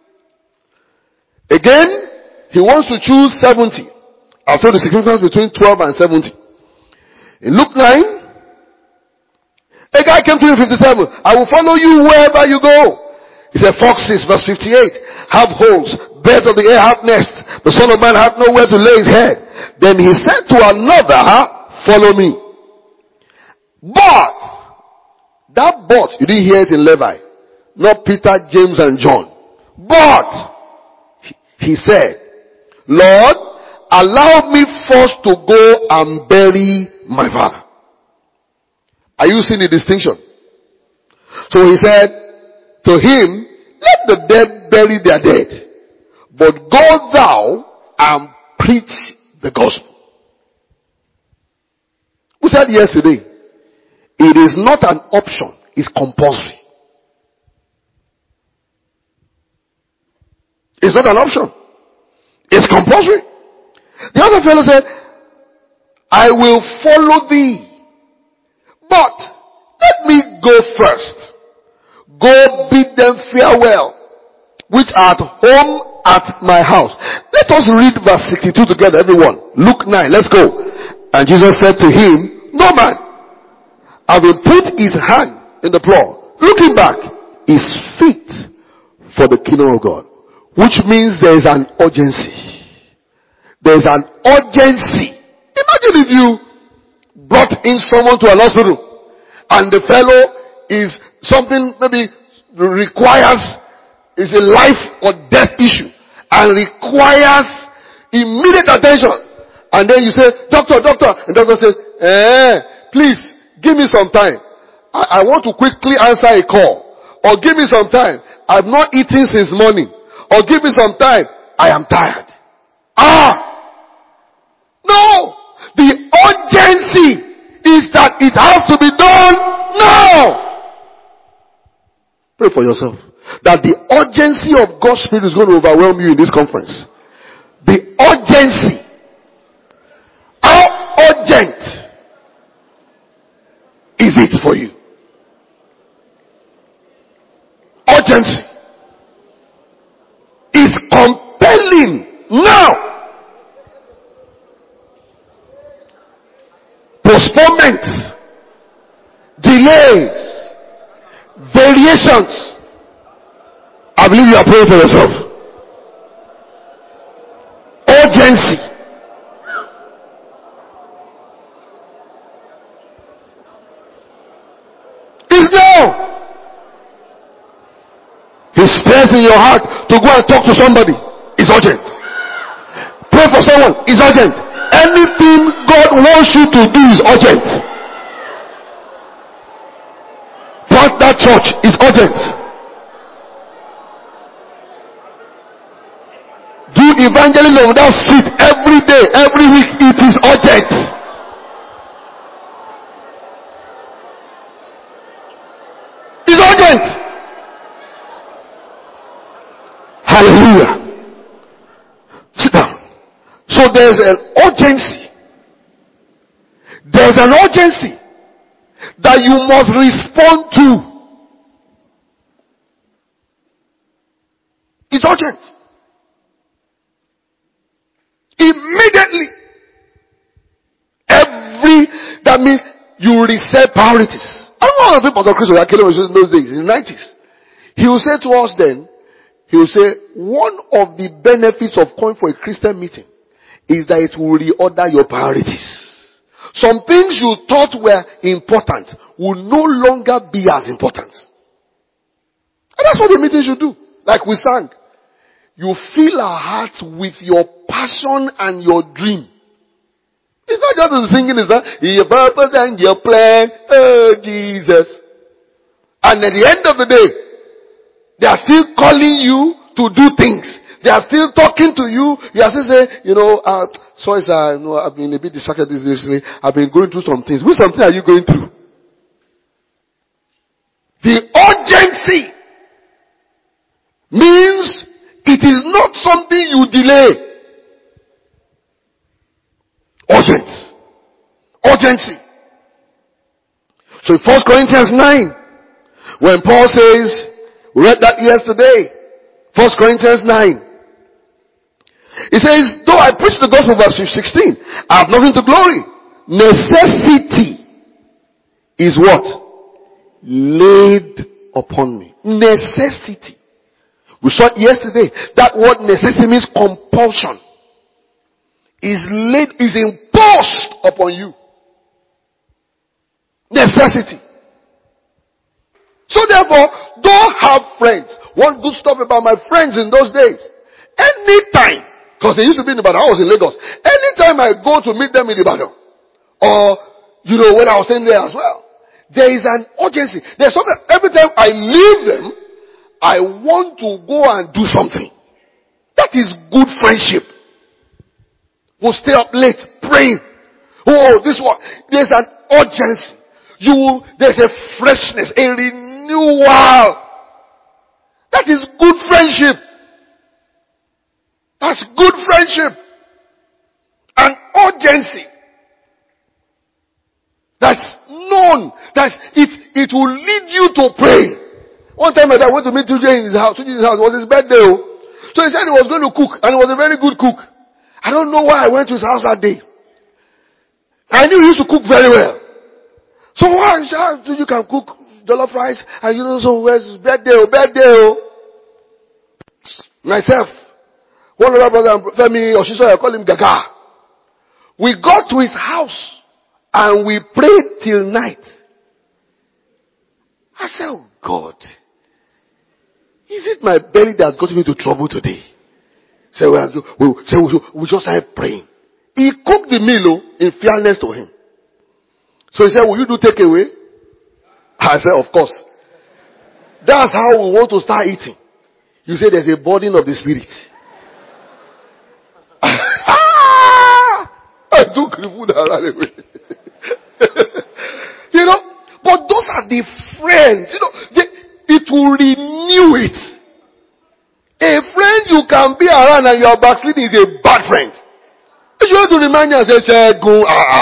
again, he wants to choose 70. I'll show the significance between 12 and 70. In Luke 9, a guy came to him 57. I will follow you wherever you go. He said, foxes, verse 58, have holes, birds of the air have nests, the Son of Man hath nowhere to lay his head. Then he said to another, follow me. But, you didn't hear it in Levi. Not Peter, James, and John. But, he said, Lord, allow me first to go and bury my father. Are you seeing the distinction? So he said to him, let the dead bury their dead, but go thou and preach the gospel. We said yesterday, it is not an option, it's compulsory. It's not an option. It's compulsory. The other fellow said, I will follow thee. But let me go first. Go bid them farewell, which are at home at my house. Let us read verse 62 together, everyone. Luke 9, let's go. And Jesus said to him, no man, having put his hand in the plow, looking back, is fit for the kingdom of God. Which means there is an urgency. There is an urgency. Imagine if you brought in someone to an hospital and the fellow is something maybe requires, is a life or death issue and requires immediate attention. And then you say, doctor, and doctor says, please give me some time. I want to quickly answer a call. Or give me some time. I've not eaten since morning. Or give me some time. I am tired. No. The urgency is that it has to be done now. Pray for yourself. That the urgency of God's Spirit is going to overwhelm you in this conference. The urgency. How urgent is it for you? Urgency is compelling now. Postponements, delays, variations. I believe you are praying for yourself. Urgency. Is now. He stirs in your heart to go and talk to somebody. It's urgent. Pray for someone. It's urgent. Anything God wants you to do is urgent. Plant that church is urgent. Do evangelism on that street every day, every week. It is urgent. It's urgent. Hallelujah. So there's an urgency. There's an urgency that you must respond to. It's urgent. Immediately. That means you reset priorities. I don't know how to think Pastor Chris was in those days, in the 90s. He will say to us then, he will say, one of the benefits of coming for a Christian meeting is that it will reorder your priorities. Some things you thought were important will no longer be as important. And that's what the meeting should do. Like we sang. You fill our hearts with your passion and your dream. It's not just singing, it's not your purpose and your plan. Oh, Jesus. And at the end of the day, they are still calling you to do things. They are still talking to you. You are still saying, sorry sir, I've been a bit distracted this recently. I've been going through some things. Which something are you going through? The urgency means it is not something you delay. Urgency. So in 1 Corinthians 9, when Paul says, we read that yesterday, 1 Corinthians 9. He says, though I preach the gospel, verse 16, I have nothing to glory. Necessity is what? Laid upon me. Necessity. We saw it yesterday. That word necessity means compulsion. Is imposed upon you. Necessity. So therefore, don't have friends. One good stuff about my friends in those days. Anytime, because they used to be in Ibadan, I was in Lagos. Anytime I go to meet them in Ibadan, or, when I was in there as well, there is an urgency. There's something, every time I leave them, I want to go and do something. That is good friendship. We'll stay up late praying. Oh, this one. There's an urgency. There's a freshness, a renewal. That is good friendship. That's good friendship. An urgency. That's known. It will lead you to pray. One time I went to meet TJ in his house. TJ's house was his birthday. So he said he was going to cook, and he was a very good cook. I don't know why I went to his house that day. I knew he used to cook very well. So why you can cook jollof rice and so where's his birthday? Myself, one other brother, Femi Oshiso, I call him Gaga. We got to his house and we prayed till night. I said, oh God, is it my belly that got me into trouble today? So we just started praying. He cooked the meal in fairness to him. So he said, will you do takeaway? I said, of course. That's how we want to start eating. You say there's a burden of the spirit. I took the food and ran away. But those are the friends. It will renew it. A friend you can be around and you are backsliding is a bad friend. You have to remind you and say, go,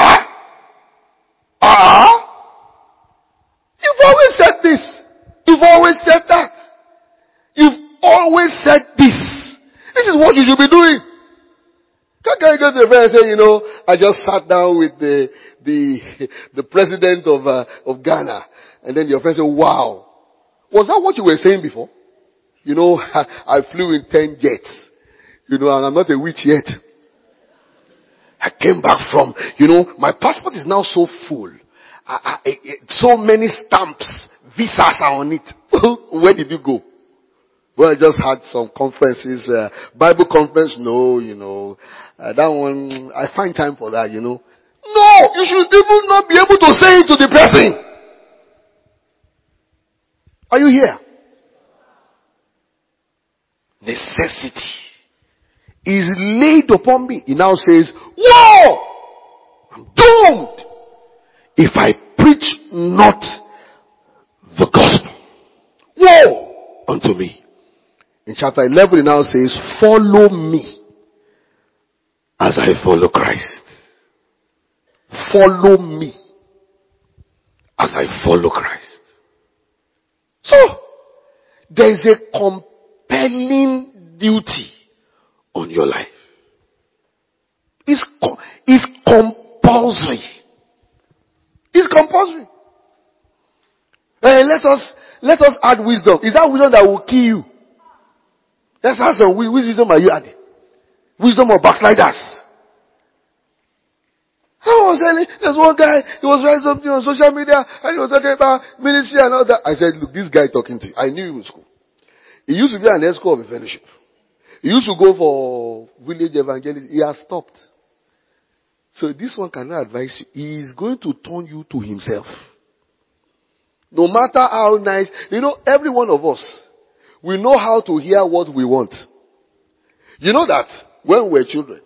You've always said this. You've always said that. You've always said this. This is what you should be doing. Can't you go to the friend and say, I just sat down with the president of Ghana. And then your friend said, wow. Was that what you were saying before? I flew in 10 jets. And I'm not a witch yet. I came back from, my passport is now so full. So many stamps, visas are on it. Where did you go? Well, I just had some conferences, Bible conference. No, that one, I find time for that, No, you should even not be able to say it to the person. Are you here? Necessity is laid upon me. He now says, whoa! I'm doomed if I preach not the gospel. Woe unto me. In chapter 11 it now says, follow me. as I follow Christ. Follow me as I follow Christ. So, there is a compelling duty on your life. It's compulsory. It's compulsory. Let us add wisdom. Is that wisdom that will kill you? Let's ask them, which wisdom are you adding? Wisdom of backsliders. I was saying, there's one guy, he was writing something on social media, and he was talking about ministry and all that. I said, look, this guy talking to you. I knew he was cool. He used to be an escort of a fellowship. He used to go for village evangelism. He has stopped. So this one cannot advise you. He is going to turn you to himself. No matter how nice, every one of us, we know how to hear what we want. You know that when we were children,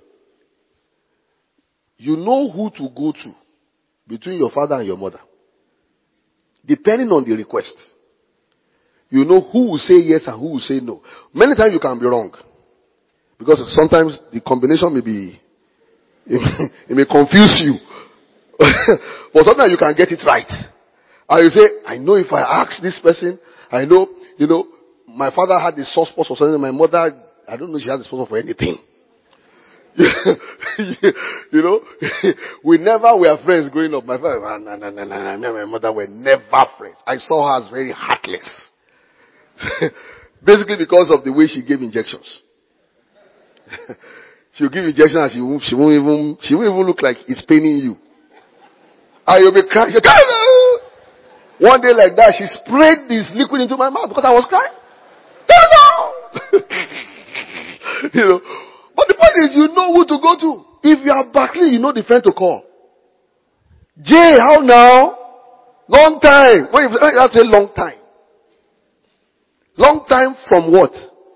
you know who to go to between your father and your mother. Depending on the request. You know who will say yes and who will say no. Many times you can be wrong. Because sometimes the combination may be, it may confuse you. But sometimes you can get it right. And you say, I know if I ask this person, I know, my father had the soft spot for something, my mother, I don't know if she has the soft spot for anything. We never were friends growing up. My father, no, me and my mother were never friends. I saw her as very heartless. Basically because of the way she gave injections. She'll give injections and she won't even look like it's paining you. And you'll be crying. One day like that, she sprayed this liquid into my mouth because I was crying. But the point is, you know who to go to. If you are battling, you know the friend to call. Jay, how now? Long time. When you have to say long time. Long time from what?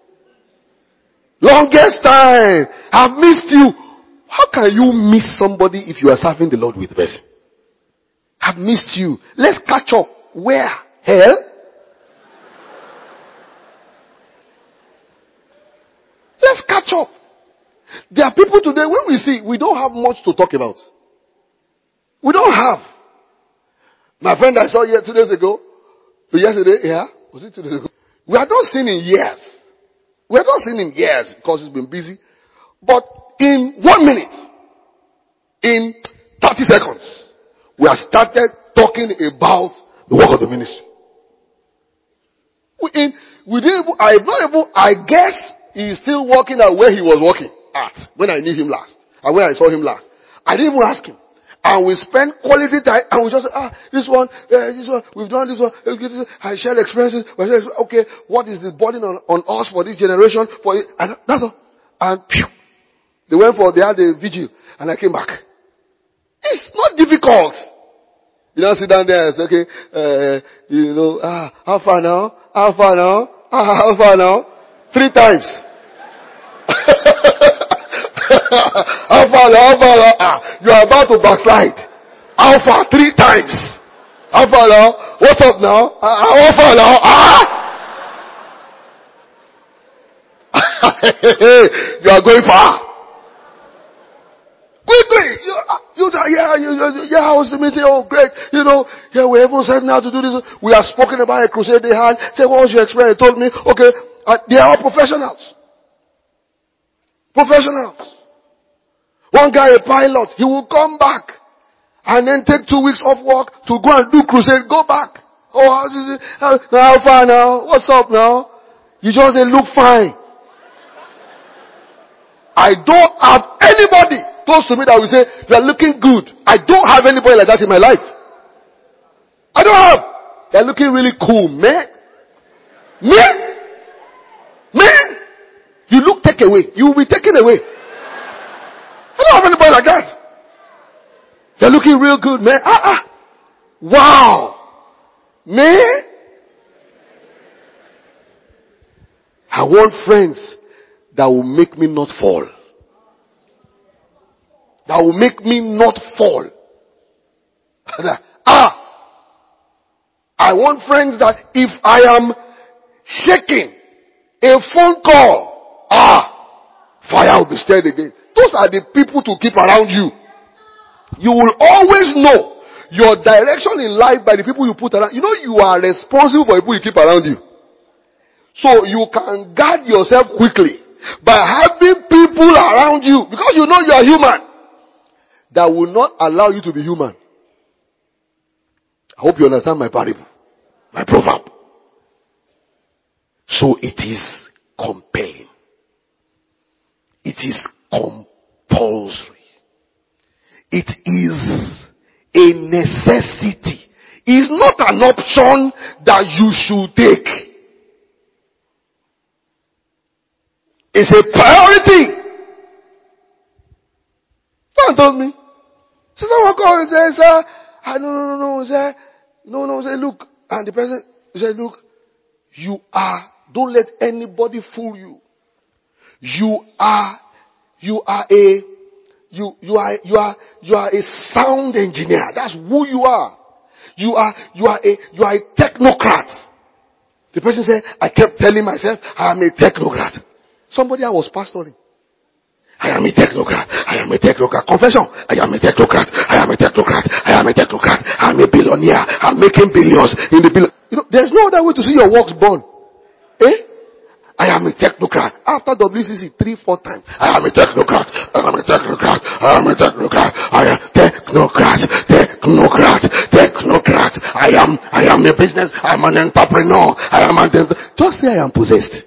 Longest time. I've missed you. How can you miss somebody if you are serving the Lord with the person? I've missed you. Let's catch up. Where? Hell? Let's catch up. There are people today, when we see, we don't have much to talk about. We don't have. My friend I saw here 2 days ago. Yesterday, yeah? Was it 2 days ago? We have not seen in years. We have not seen in years because he's been busy. But in 1 minute, in 30 seconds, we have started talking about the work of the ministry. I guess he's still working at where he was working at when I knew him last. And when I saw him last. I didn't even ask him. And we spent quality time and we just this one, we've done this one. I shared experiences. Okay, what is the burden on us for this generation? And that's all. And they had a vigil and I came back. It's not difficult. You don't sit down there and say, okay, how far now? How far now? How far now? 3 times. How far now? How far now? You are about to backslide. How far? 3 times. How far now? What's up now? How far now? You are going far. Quickly! How was the meeting? Oh, great. We even said now to do this. We have spoken about a crusade they had. Say, what was your experience? They told me, okay, they are all professionals. Professionals. One guy, a pilot, he will come back and then take 2 weeks off work to go and do crusade, go back. Oh, how far now? What's up now? You just say, look fine. I don't have anybody close to me that will say, you are looking good. I don't have anybody like that in my life. I don't have. They are looking really cool, man. Man. You look take away. You will be taken away. I don't have anybody like that. They're looking real good, man. Wow. Man. I want friends that will make me not fall. That will make me not fall. I want friends that if I am shaking, a phone call, fire will be stirred again. 2 those are the people to keep around you. You will always know your direction in life by the people you put around. You know you are responsible for the people you keep around you. So you can guard yourself quickly by having people around you, because you know you are human, that will not allow you to be human. I hope you understand my parable, my proverb. So it is compelling. It is compulsory. It is a necessity. It's not an option that you should take. It's a priority. Someone told me. So someone called and said, sir, no, say, look. And the person said, look, you are, don't let anybody fool you. You are a sound engineer. That's who you are. You are a technocrat. The person said, I kept telling myself, I am a technocrat. Somebody I was pastoring. I am a technocrat. I am a technocrat. Confession. I am a technocrat. I am a technocrat. I am a technocrat. I'm a billionaire. I'm making billions in the billion. You know, there's no other way to see your works born. Eh? I am a technocrat. After WCC 3-4 times, I am a technocrat. I am a technocrat. I am a technocrat. I am technocrat. Technocrat. Technocrat. I am a business. I am an entrepreneur. Just say I am possessed.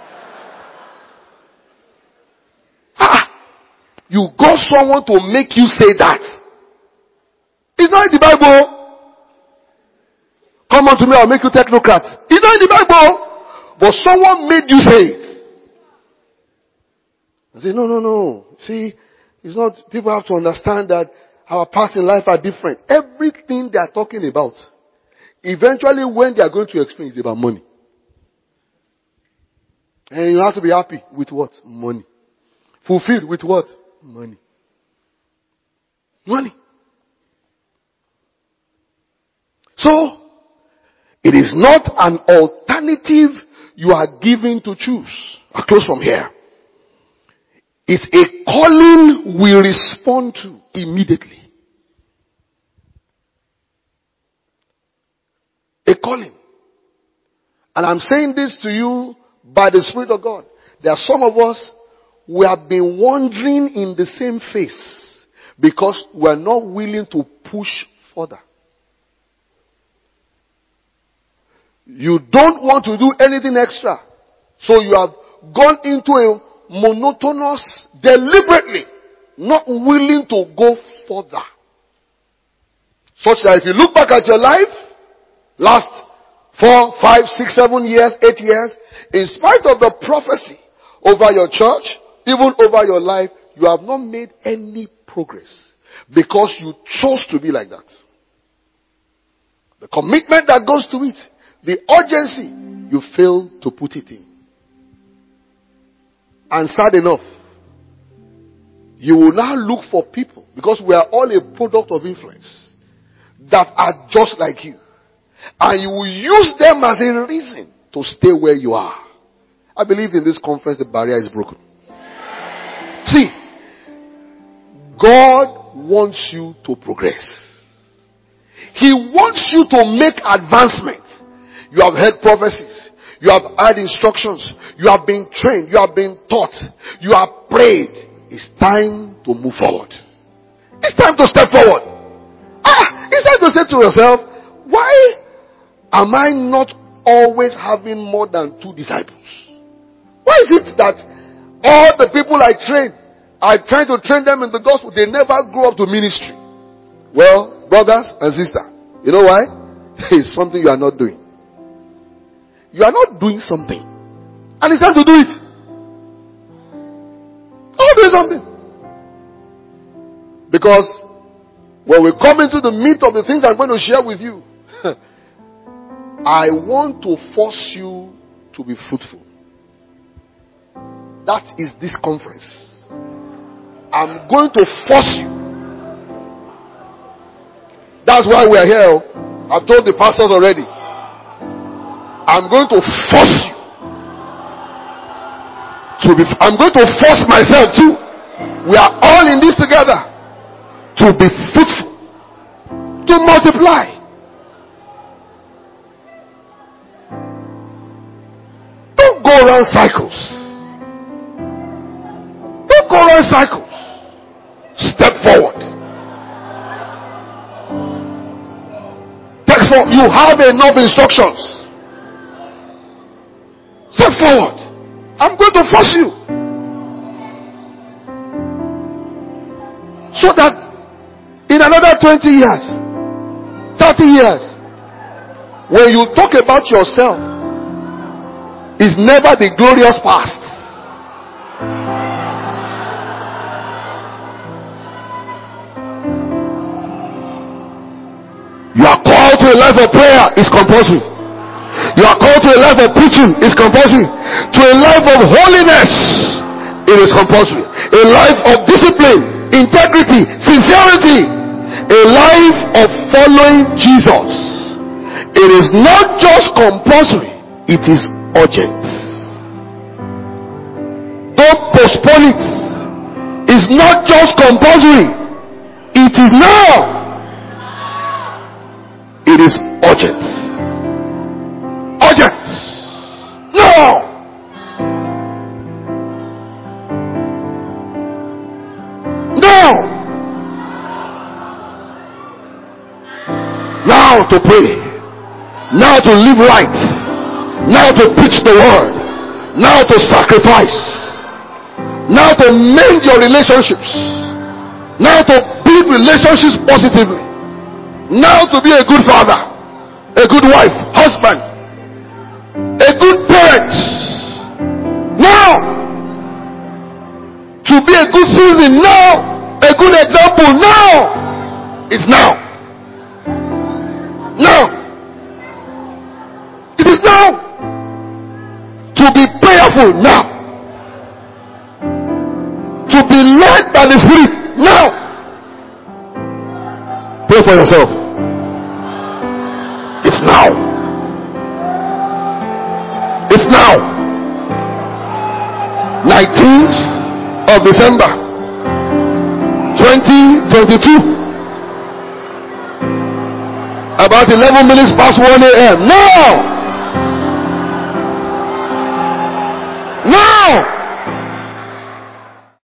You got someone to make you say that. It's not in the Bible. Come on to me, I'll make you technocrat. It's not in the Bible. But someone made you say it. I say, no. See, it's not, people have to understand that our paths in life are different. Everything they are talking about, eventually when they are going to explain, it's about money. And you have to be happy with what? Money. Fulfilled with what? Money. Money. So, it is not an alternative you are given to choose. I'll close from here. It's a calling we respond to immediately. A calling. And I'm saying this to you by the Spirit of God. There are some of us, we have been wandering in the same phase because we are not willing to push further. You don't want to do anything extra. So you have gone into a monotonous, deliberately, not willing to go further. Such that if you look back at your life, last 4, 5, 6, 7 years, 8 years, in spite of the prophecy over your church, even over your life, you have not made any progress because you chose to be like that. The commitment that goes to it, the urgency, you fail to put it in. And sad enough, you will now look for people, because we are all a product of influence, that are just like you. And you will use them as a reason to stay where you are. I believe in this conference the barrier is broken. See, God wants you to progress. He wants you to make advancement. You have heard prophecies. You have had instructions. You have been trained. You have been taught. You have prayed. It's time to move forward. It's time to step forward. It's time to say to yourself, why am I not always having more than 2 disciples? Why is it that all the people I train, I try to train them in the gospel, they never grow up to ministry? Well, brothers and sisters, you know why? It's something you are not doing. You are not doing something. And it's time to do it. I'm not doing something. Because when we come into the meat of the things I'm going to share with you, I want to force you to be fruitful. That is this conference. I'm going to force you. That's why we are here. I've told the pastors already. I'm going to force you to be. I'm going to force myself too. We are all in this together. To be fruitful, to multiply. Don't go around cycles. Don't go around cycles. Step forward. Take forward. You have enough instructions. Step forward. I'm going to force you. So that in another 20 years, 30 years, when you talk about yourself, it's never the glorious past. You are called to a life of prayer, is compulsory. You are called to a life of preaching, is compulsory. To a life of holiness, it is compulsory. A life of discipline, integrity, sincerity, a life of following Jesus. It is not just compulsory, it is urgent. Don't postpone it. It's not just compulsory, it is now. It is urgent. Urgent. No. No. Now to pray. Now to live right. Now to preach the word. Now to sacrifice. Now to mend your relationships. Now to build relationships positively. Now to be a good father, a good wife, husband, a good parent. Now to be a good citizen. Now a good example. Now it's now. Now it is now. To be prayerful now. To be led by the Spirit now. Pray for yourself. It's now. It's now. 19th of December 2022. About 11 minutes past 1 a.m. Now.